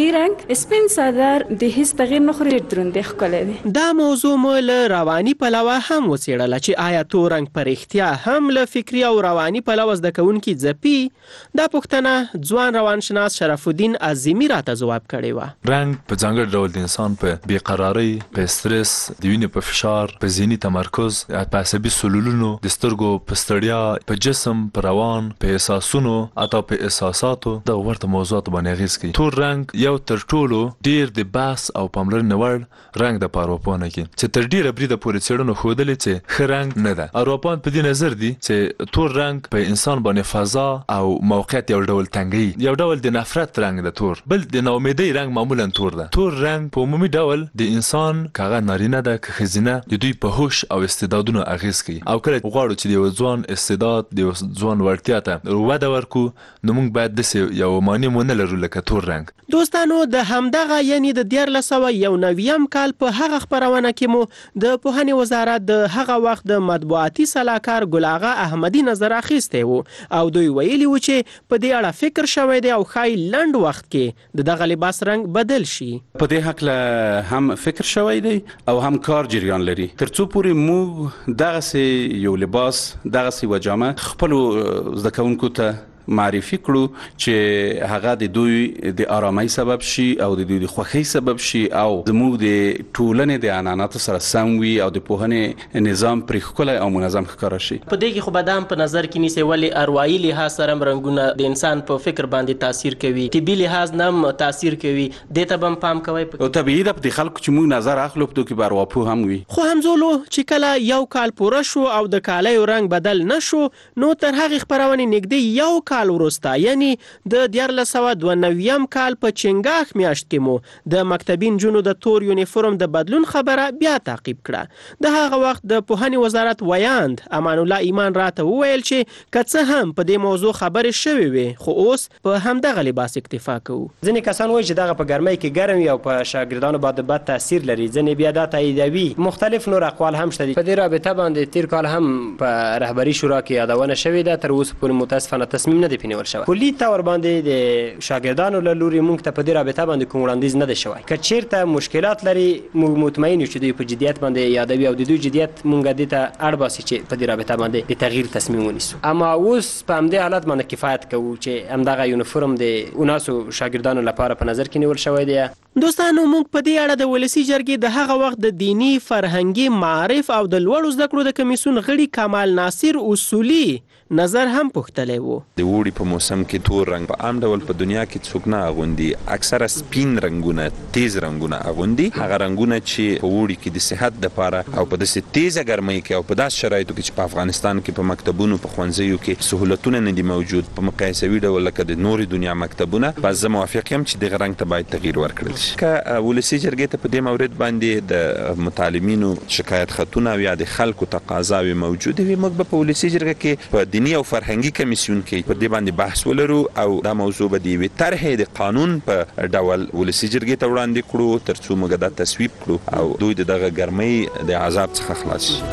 نیمایي رنګ سپین څادر د هیڅ تغیر نه خوري دروند دی ښکلی دی. دا موضوع مو له رواني پلوه هم وڅېړله چې آیا تور رنګ په رښتیا هم له فکري او رواني پلوه زده کوونکي ځپي. دا پوښتنه ځوان روانشناس شرف الدین عظیمي راته ځواب کړې وه. رنګ په ځانګړي ډول د انسان په بېقرارۍ، په استرس، د وینې په فشار، په ذهني تمرکز، په عصبي سلولونو، د سترګو په ستړیا، په جسم، په روان، په احساسونو، حتی په احساساتو دغه ورته موضوعاتو باندې اغېز کوي. تور رنګ یو تر ټولو ډېر د بحث او پاملرنې وړ رنګ د په اروپا کې چې تر ډېره بریده پورې څېړنو ښودلې چې ښه رنګ نه ده. اروپایان په دې نظر دي چې تور رنګ په انسان باندې فضا او موقعیت یو ډول تنګي، یو ډول د نفرت رنګ ده. تور بل د ناامیدۍ رنګ معمولا تور ده. تور رنګ په عمومي ډول د انسان کاغه نارینه ده که ښځینه د دوی په هوش او استعدادونو اغېز کوي. او کله غواړو چې د یو ځوان استعداد، د یو ځوان وړتیا ته وده ورکو، نو موږ باید داسې یو مانع ونه لرو لکه تور رنګ. دوستانو د همدغه یعنی د دیارلس سوه یو نویم کال په هغه خپرونه کې مو د پوهنې وزارت د هغه وخت د مطبوعاتي سلاکار ګل اغا احمدي نظر اخیستی و او دوی ویلي و چې په دې اړه فکر شوی دی او ښایي لنډ وخت کې د دغه لباس رنګ بدل شي. په دې هکله هم فکر شوی دی او هم کار جریان لري تر څو پورې موږ دغسې یو لباس، دغسې یوه جامه خپلو زده کوونکو ته معرفي کړو چې هغه د دوی د آرامۍ سبب شي او د دوی د خوښۍ سبب شي او زموږ د ټولنې د عنعناتو سره سم وي او د پوهنې نظام پرې ښکلی او منظم ښکاره شي. په دې کې خو به دا هم په نظر کې نیسئ ولې اروايي لحاظ سره هم رنګونه د انسان په فکر باندې تاثیر کوي، طبي لحاظ نه هم تاثیر کوي، دې ته به هم پام کوئ. او طبیعي ده په دې خلکو چې موږ نظر اخلو په دوی کې به ارواپوه هم وي. خو همزولو چې کله یو کال پوره شو او د کالیو رنګ بدل نه شو، نو تر هغې خپرونې نږدې یو کال وروسته یعنی د دیارلس سوه دوه نویم کال په چنګاښ میاشت کې مو د مکتبي نجونو د تور یونیفورم د بدلون خبره بیا تعقیب کړه. د هغه وخت د پوهنې وزارت ویاند امان الله ایمان راته وویل چې که څه هم په دې موضوع خبرې شوې وې خو اوس په همدغه لباس اکتفا کوو. ځینې کسان وایي چې دغه په ګرمۍ کې ګرم وي او په شاګردانو باندې بد تاثیر لري، ځینې بیا دا تاییدوي. مختلف نور اقوال هم شته دي. په دې رابطه باندې تیر کال هم په رهبري شورا کې یادونه شوې ده، تر اوسه پورې متاسفانه تصمیم نه دی پنیول شوی. کلي طور باندې د شاګردانو له لوري موږ ته په دې رابطه باندې کوم وړاندیز نه دی شوی. که چیرته مشکلات لري موږ مطمئن یو چې دوی په جدیت باندې یادوي او د دوی جدیت موږ دې ته اړ باسي چې په دې رابطه باندې د تغییر تصمیم ونیسو. اما اوس په همدې حالت باندې کفایت کوو چې همدغه یونیفورم د اوناسو شاګردانو لپاره په نظر کې نیول شوی دی. دوستانو موږ په دې اړه د ولسي جرګې د هغه وخت د دینی، فرهنګي، معارف او د لوړو زده کړو د کمیسیون غړي کمال ناصر اصولي نظر هم پوښتلی و. د اوړي په موسم کې تور رنګ په عام ډول په دنیا کې څوک نه اغوندي، اکثره سپین رنګونه، تیز رنګونه اغوندي. هغه رنګونه چې په اوړي کې د صحت دپاره او په داسې تیزه ګرمۍ کې او په داسې شرایطو کې چې په افغانستان کې په مکتبونو، په ښوونځیو کې سهولتونه نه دي موجود په مقایسوي ډول لکه د نورې دنیا مکتبونه، بس زه موافق یم چې دغه رنګ ته باید تغییر ورکړل شي. که ولسي جرګې ته په دې مورد باندې د متعلمینو شکایت خطونه او یا د خلکو تقاضاوې موجودې وي، موږ به په ولسي جرګه کې په دیني او فرهنګي کمیسیون کې په دې باندې بحث ولرو او دا موضوع به د یوې طرحې د قانون په ډول ولسي جرګې ته وړاندې کړو تر څو موږ دا تصویب کړو او دوی د دغه ګرمۍ د عذاب څخه خلاص شي.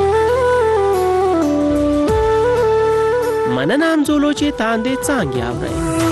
مننه همزولو چې تاندې څانګې اورئ.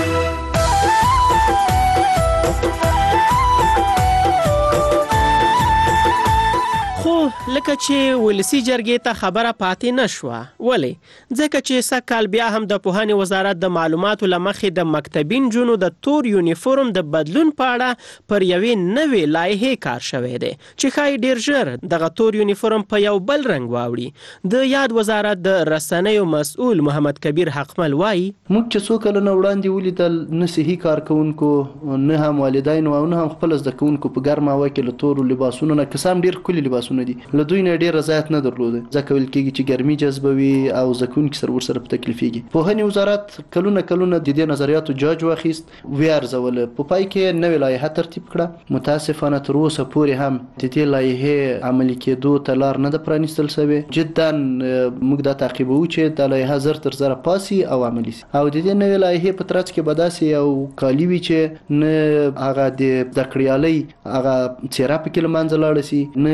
خو لکه چې ولسي جرګې ته خبره پاتې نه شوه. ولې؟ ځکه چې سږ کال بیا هم د پوهنې وزارت د معلوماتو له مخې د مکتبي نجونو د تور یونیفورم د بدلون په اړه پر یوې نوې لایحې کار شوی دی چې ښایي ډېر ژر دغه تور یونیفورم په یو بل رنګ واوړي. د یاد وزارت د رسنیو مسؤل محمد کبیر حقمل وایي موږ چې څو کلونه وړاندې ولیدل نه صحي کارکوونکو، نه هم والدینو او نه هم خپل زده کوونکو په ګرمه هوا کې له تورو لباسونو نه که څه هم ډېر ښکلي لباسونه دي له دوی نه ډېر رضایت نه درلوده، ځکه ویل کېږي چې ګرمي جذبوي او زده کوونکي سره ورسره په تکلیفېږي. پوهنې وزارت کلونه کلونه د دې نظریاتو جاج واخیست، ویې ارزوله، په پای کې نوې لایحه ترتیب کړه. متاسفانه تر اوسه پورې هم د دې لایحې عملي کېدو ته لار نه ده پرانیستل سوې. جدا موږ دا تعقیبوو چې دا لایحه زر تر زره پاسي او عملي سي او د دې نوې لایحې په ترڅ کې به داسې یو کالي وي چې نه هغه د زده کړیالۍ هغه څېره پکې له منځه لاړه سي، نه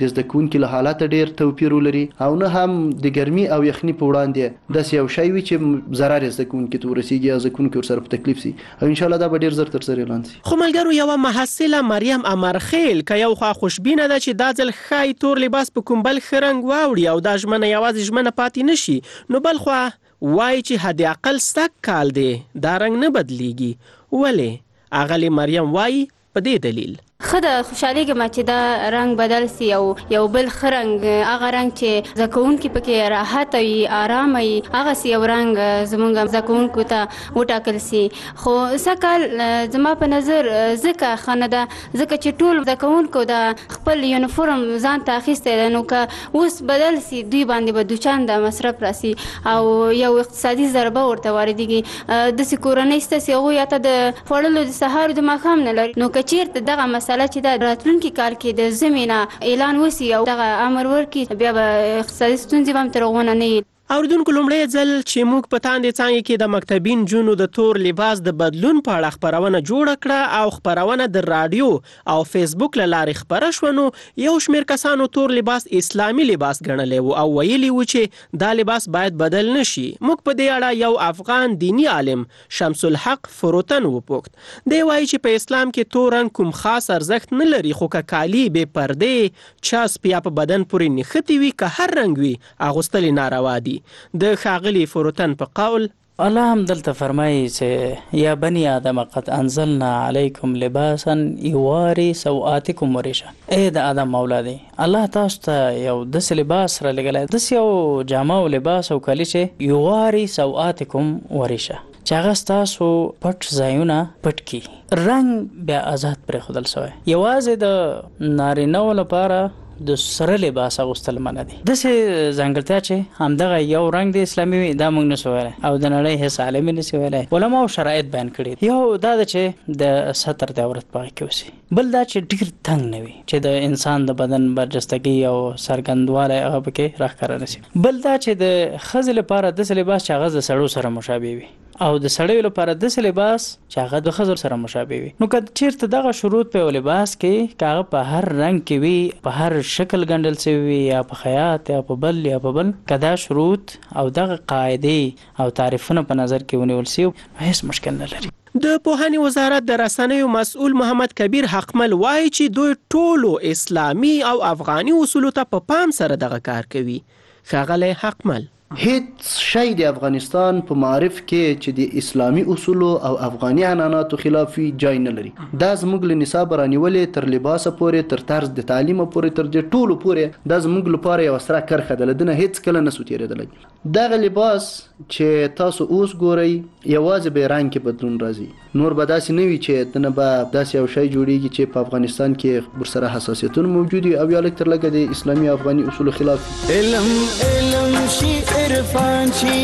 د زده کوونکي له حالت ډیر توپیر ولري او نه هم د ګرمي او یخني په وړاندې داسې یو شی وي چې ضرر زده کوونکي ته ورسیږي یا زده کوونکي ورسره په تکلیف سي او ان شاء الله دا به ډیر زر تر سره اعلان سي. خو ملګرو یوه محصله مریم امرخیل که یو خوا خوشبینه ده چې دا ځل ښایي تور لباس په کوم بل ښه رنګ واوړي او دا ژمنه یوازې ژمنه پاتې نه شي، نو بل خوا وایي چې حد اقل سږ کال دی دا رنګ نه بدلیږي. ولې؟ اغلې مریم وایي په دې دلیل ښه ده، خوشحالېږم چې دا رنګ بدل سي او یو بل ښه رنګ، هغه رنګ چې زده کوونکي پکې راحته وي ارامه وي، هغسې یو رنګ زموږ زده کوونکو ته وټاکل سي. خو سږ کال زما په نظر ځکه ښه نه ده ځکه چې ټول زده کوونکو د خپل یونیفورم ځان ته اخیستی ده، نو که اوس بدل سي دوی باندې به دوچنده مصرف راسي او یو اقتصادي ضربه ورته واردېږي. داسې کورنۍ شته چې هغوی حتی د خوړلو د سهار د ماښام نه لري، نو که چېرته دغه مسله چې د راتلونکي کال کې د ژمي نه اعلان وسي او دغه امر ورکړي بیا به اقتصادي ستونزې به هم تر هغونه نه وي. اوریدونکو لومړی ځل چې موږ په تاندې څانګې کې د مکتبین جونو د تور لباس د بدلون په اړه خپرونه جوړه کړه او خپرونه د رادیو او فیسبوک له لارې خپره شوه، نو یو شمېر کسانو تور لباس اسلامي لباس ګڼلی و او ویلي و چې دا لباس باید بدل نه شي. موږ په دې اړه یو افغان دینی عالم شمس الحق فروتن وپوښت. دی وایي چې په اسلام کې تور رنګ کوم خاص ارزښت نه لري، خو که کالي بې پردې چسپ یا په بدن پورې نښتي وي که هر رنګ وي اغوستل یې ناروا دي. د ښاغلي فروتن په قول الله هم دلته فرمایي چې یا بني آدم قد انزلنا علیکم لباسا یواری سوآتکم وریشا. ای د آدم مولا دی الله تاسو ته یو داسې لباس را لګلی، داسې یو جامه او لباس او کالي چې یواری سوآتکم وریشا چې هغه ستاسو پټ ځایونه پټ کړي. رنګ بیا آزاد پرېښودل شوی، یوازې د نارینهو لپاره د سره لباس اغوستل منع دي. داسې ځانګړتیا چې همدغه یو رنګ د اسلامي وي دا موږ نشو ویلی او د نړۍ هېڅ عالمي نشي ویلی. علماو شرایط بیان کړي، یو دا ده چې د ستر د عورت په هغې کې اوسي، بل دا چې ډېر تنګ نه وي چې د انسان د بدن برجستګي او څرګندوالی هغه پکې راښکاره نه شي، بل دا چې د ښځې لپاره داسې لباس چې هغه د سړو سره مشابه وي او د سړیو لپاره داسې لباس چې هغه د ښځو سره مشابه وي. نو که چېرته دغه شروط په یو لباس کې که هغه په هر رنګ کې وي، په هر شکل ګنډل شوي وي، یا په خیاط یا په بل یا په بل، که دا شروط او دغه قاعدې او تعریفونه په نظر کې ونیول شي هیڅ مشکل نه لري. د پوهنې وزارت د رسنیو مسؤل محمد کبیر حقمل وایي چې دوی ټولو اسلامي او افغاني اصولو ته په پام سره دغه کار کوي. ښاغلی حقمل هیڅ شی د افغانستان په معرف کې چې د اسلامي اصولو او افغاني عنعناتو خلاف وي جای نه لري. دا زموږ له نصاب رانیولې تر لباسه پورې، تر طرز د تعلیمه پورې، تر دې ټولو پورې دا زموږ لپاره یوه سره کرښه ده، له ده نه هیڅ کله نسو تېرېدلی. دغه لباس چې تاسو اوس ګورئ یوازې به رنګ کې بدلون راځي، نور به داسې نه وي چې دنه به داسې یو شی جوړیږي چې په افغانستان کې ورسره حساسیتونه موجود وي او یا لږ تر لږه د اسلامي او افغاني اصولو خلاف وي. علم علم شي عرفان شي.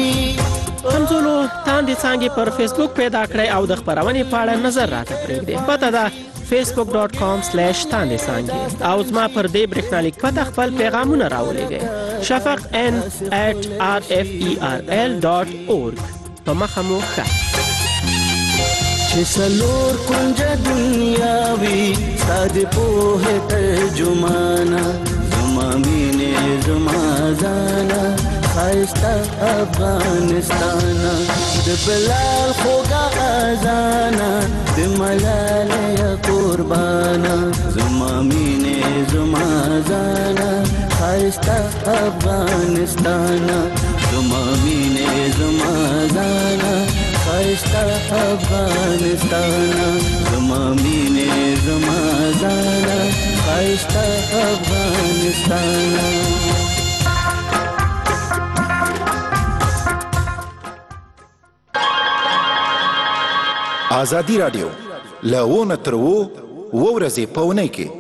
همزولو تاندې څانګې پر فیسبوک پیدا کړئ او د خپرونې په اړه نظر راته پرېږدئ. پته ده فیسبوک ډاټ کام سلیش تاندې څانګې او زما پر دې برېښنالیک پته خپل پیغامونه راولېږئ. شفق ان ایټ آر اف ای آر ال ډاټ اورګ. په مخه مو ښه. چې څلور کونجه دنیا وي ستا د پوهې ترجمانه، زما مینې زما ځانه ښایسته افغانستانه، د بلال خوږه اذانه د ملالۍ قربانه، زما مینې زما ځانه ښایسته افغانستانه، زما مینې زما ځانه ښایسته افغانستانه، زما مینې زما ځانه ښایسته افغانستانه. آزادی راډیو له اووه تر اووه اووه ورځې په اونۍ کې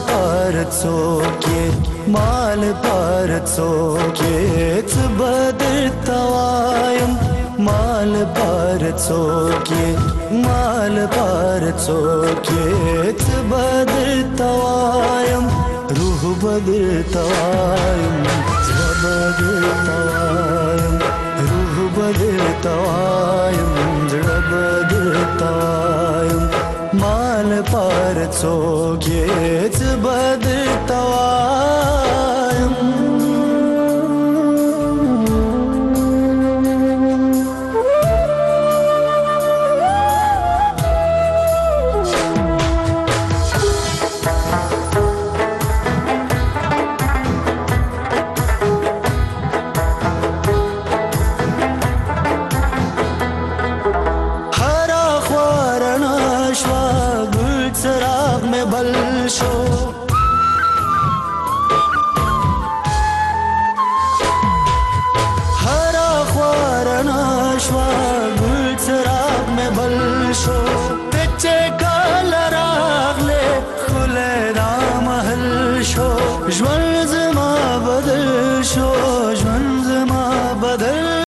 څوک مال پارت څوک څه بدل توایم مال پر څوکې مال پر څوکې څه بدر توایم روح بدر توایم زړه بدر توایم روح بدر توایم زړه بدر توایم مال پر څوکې څه بدر توایم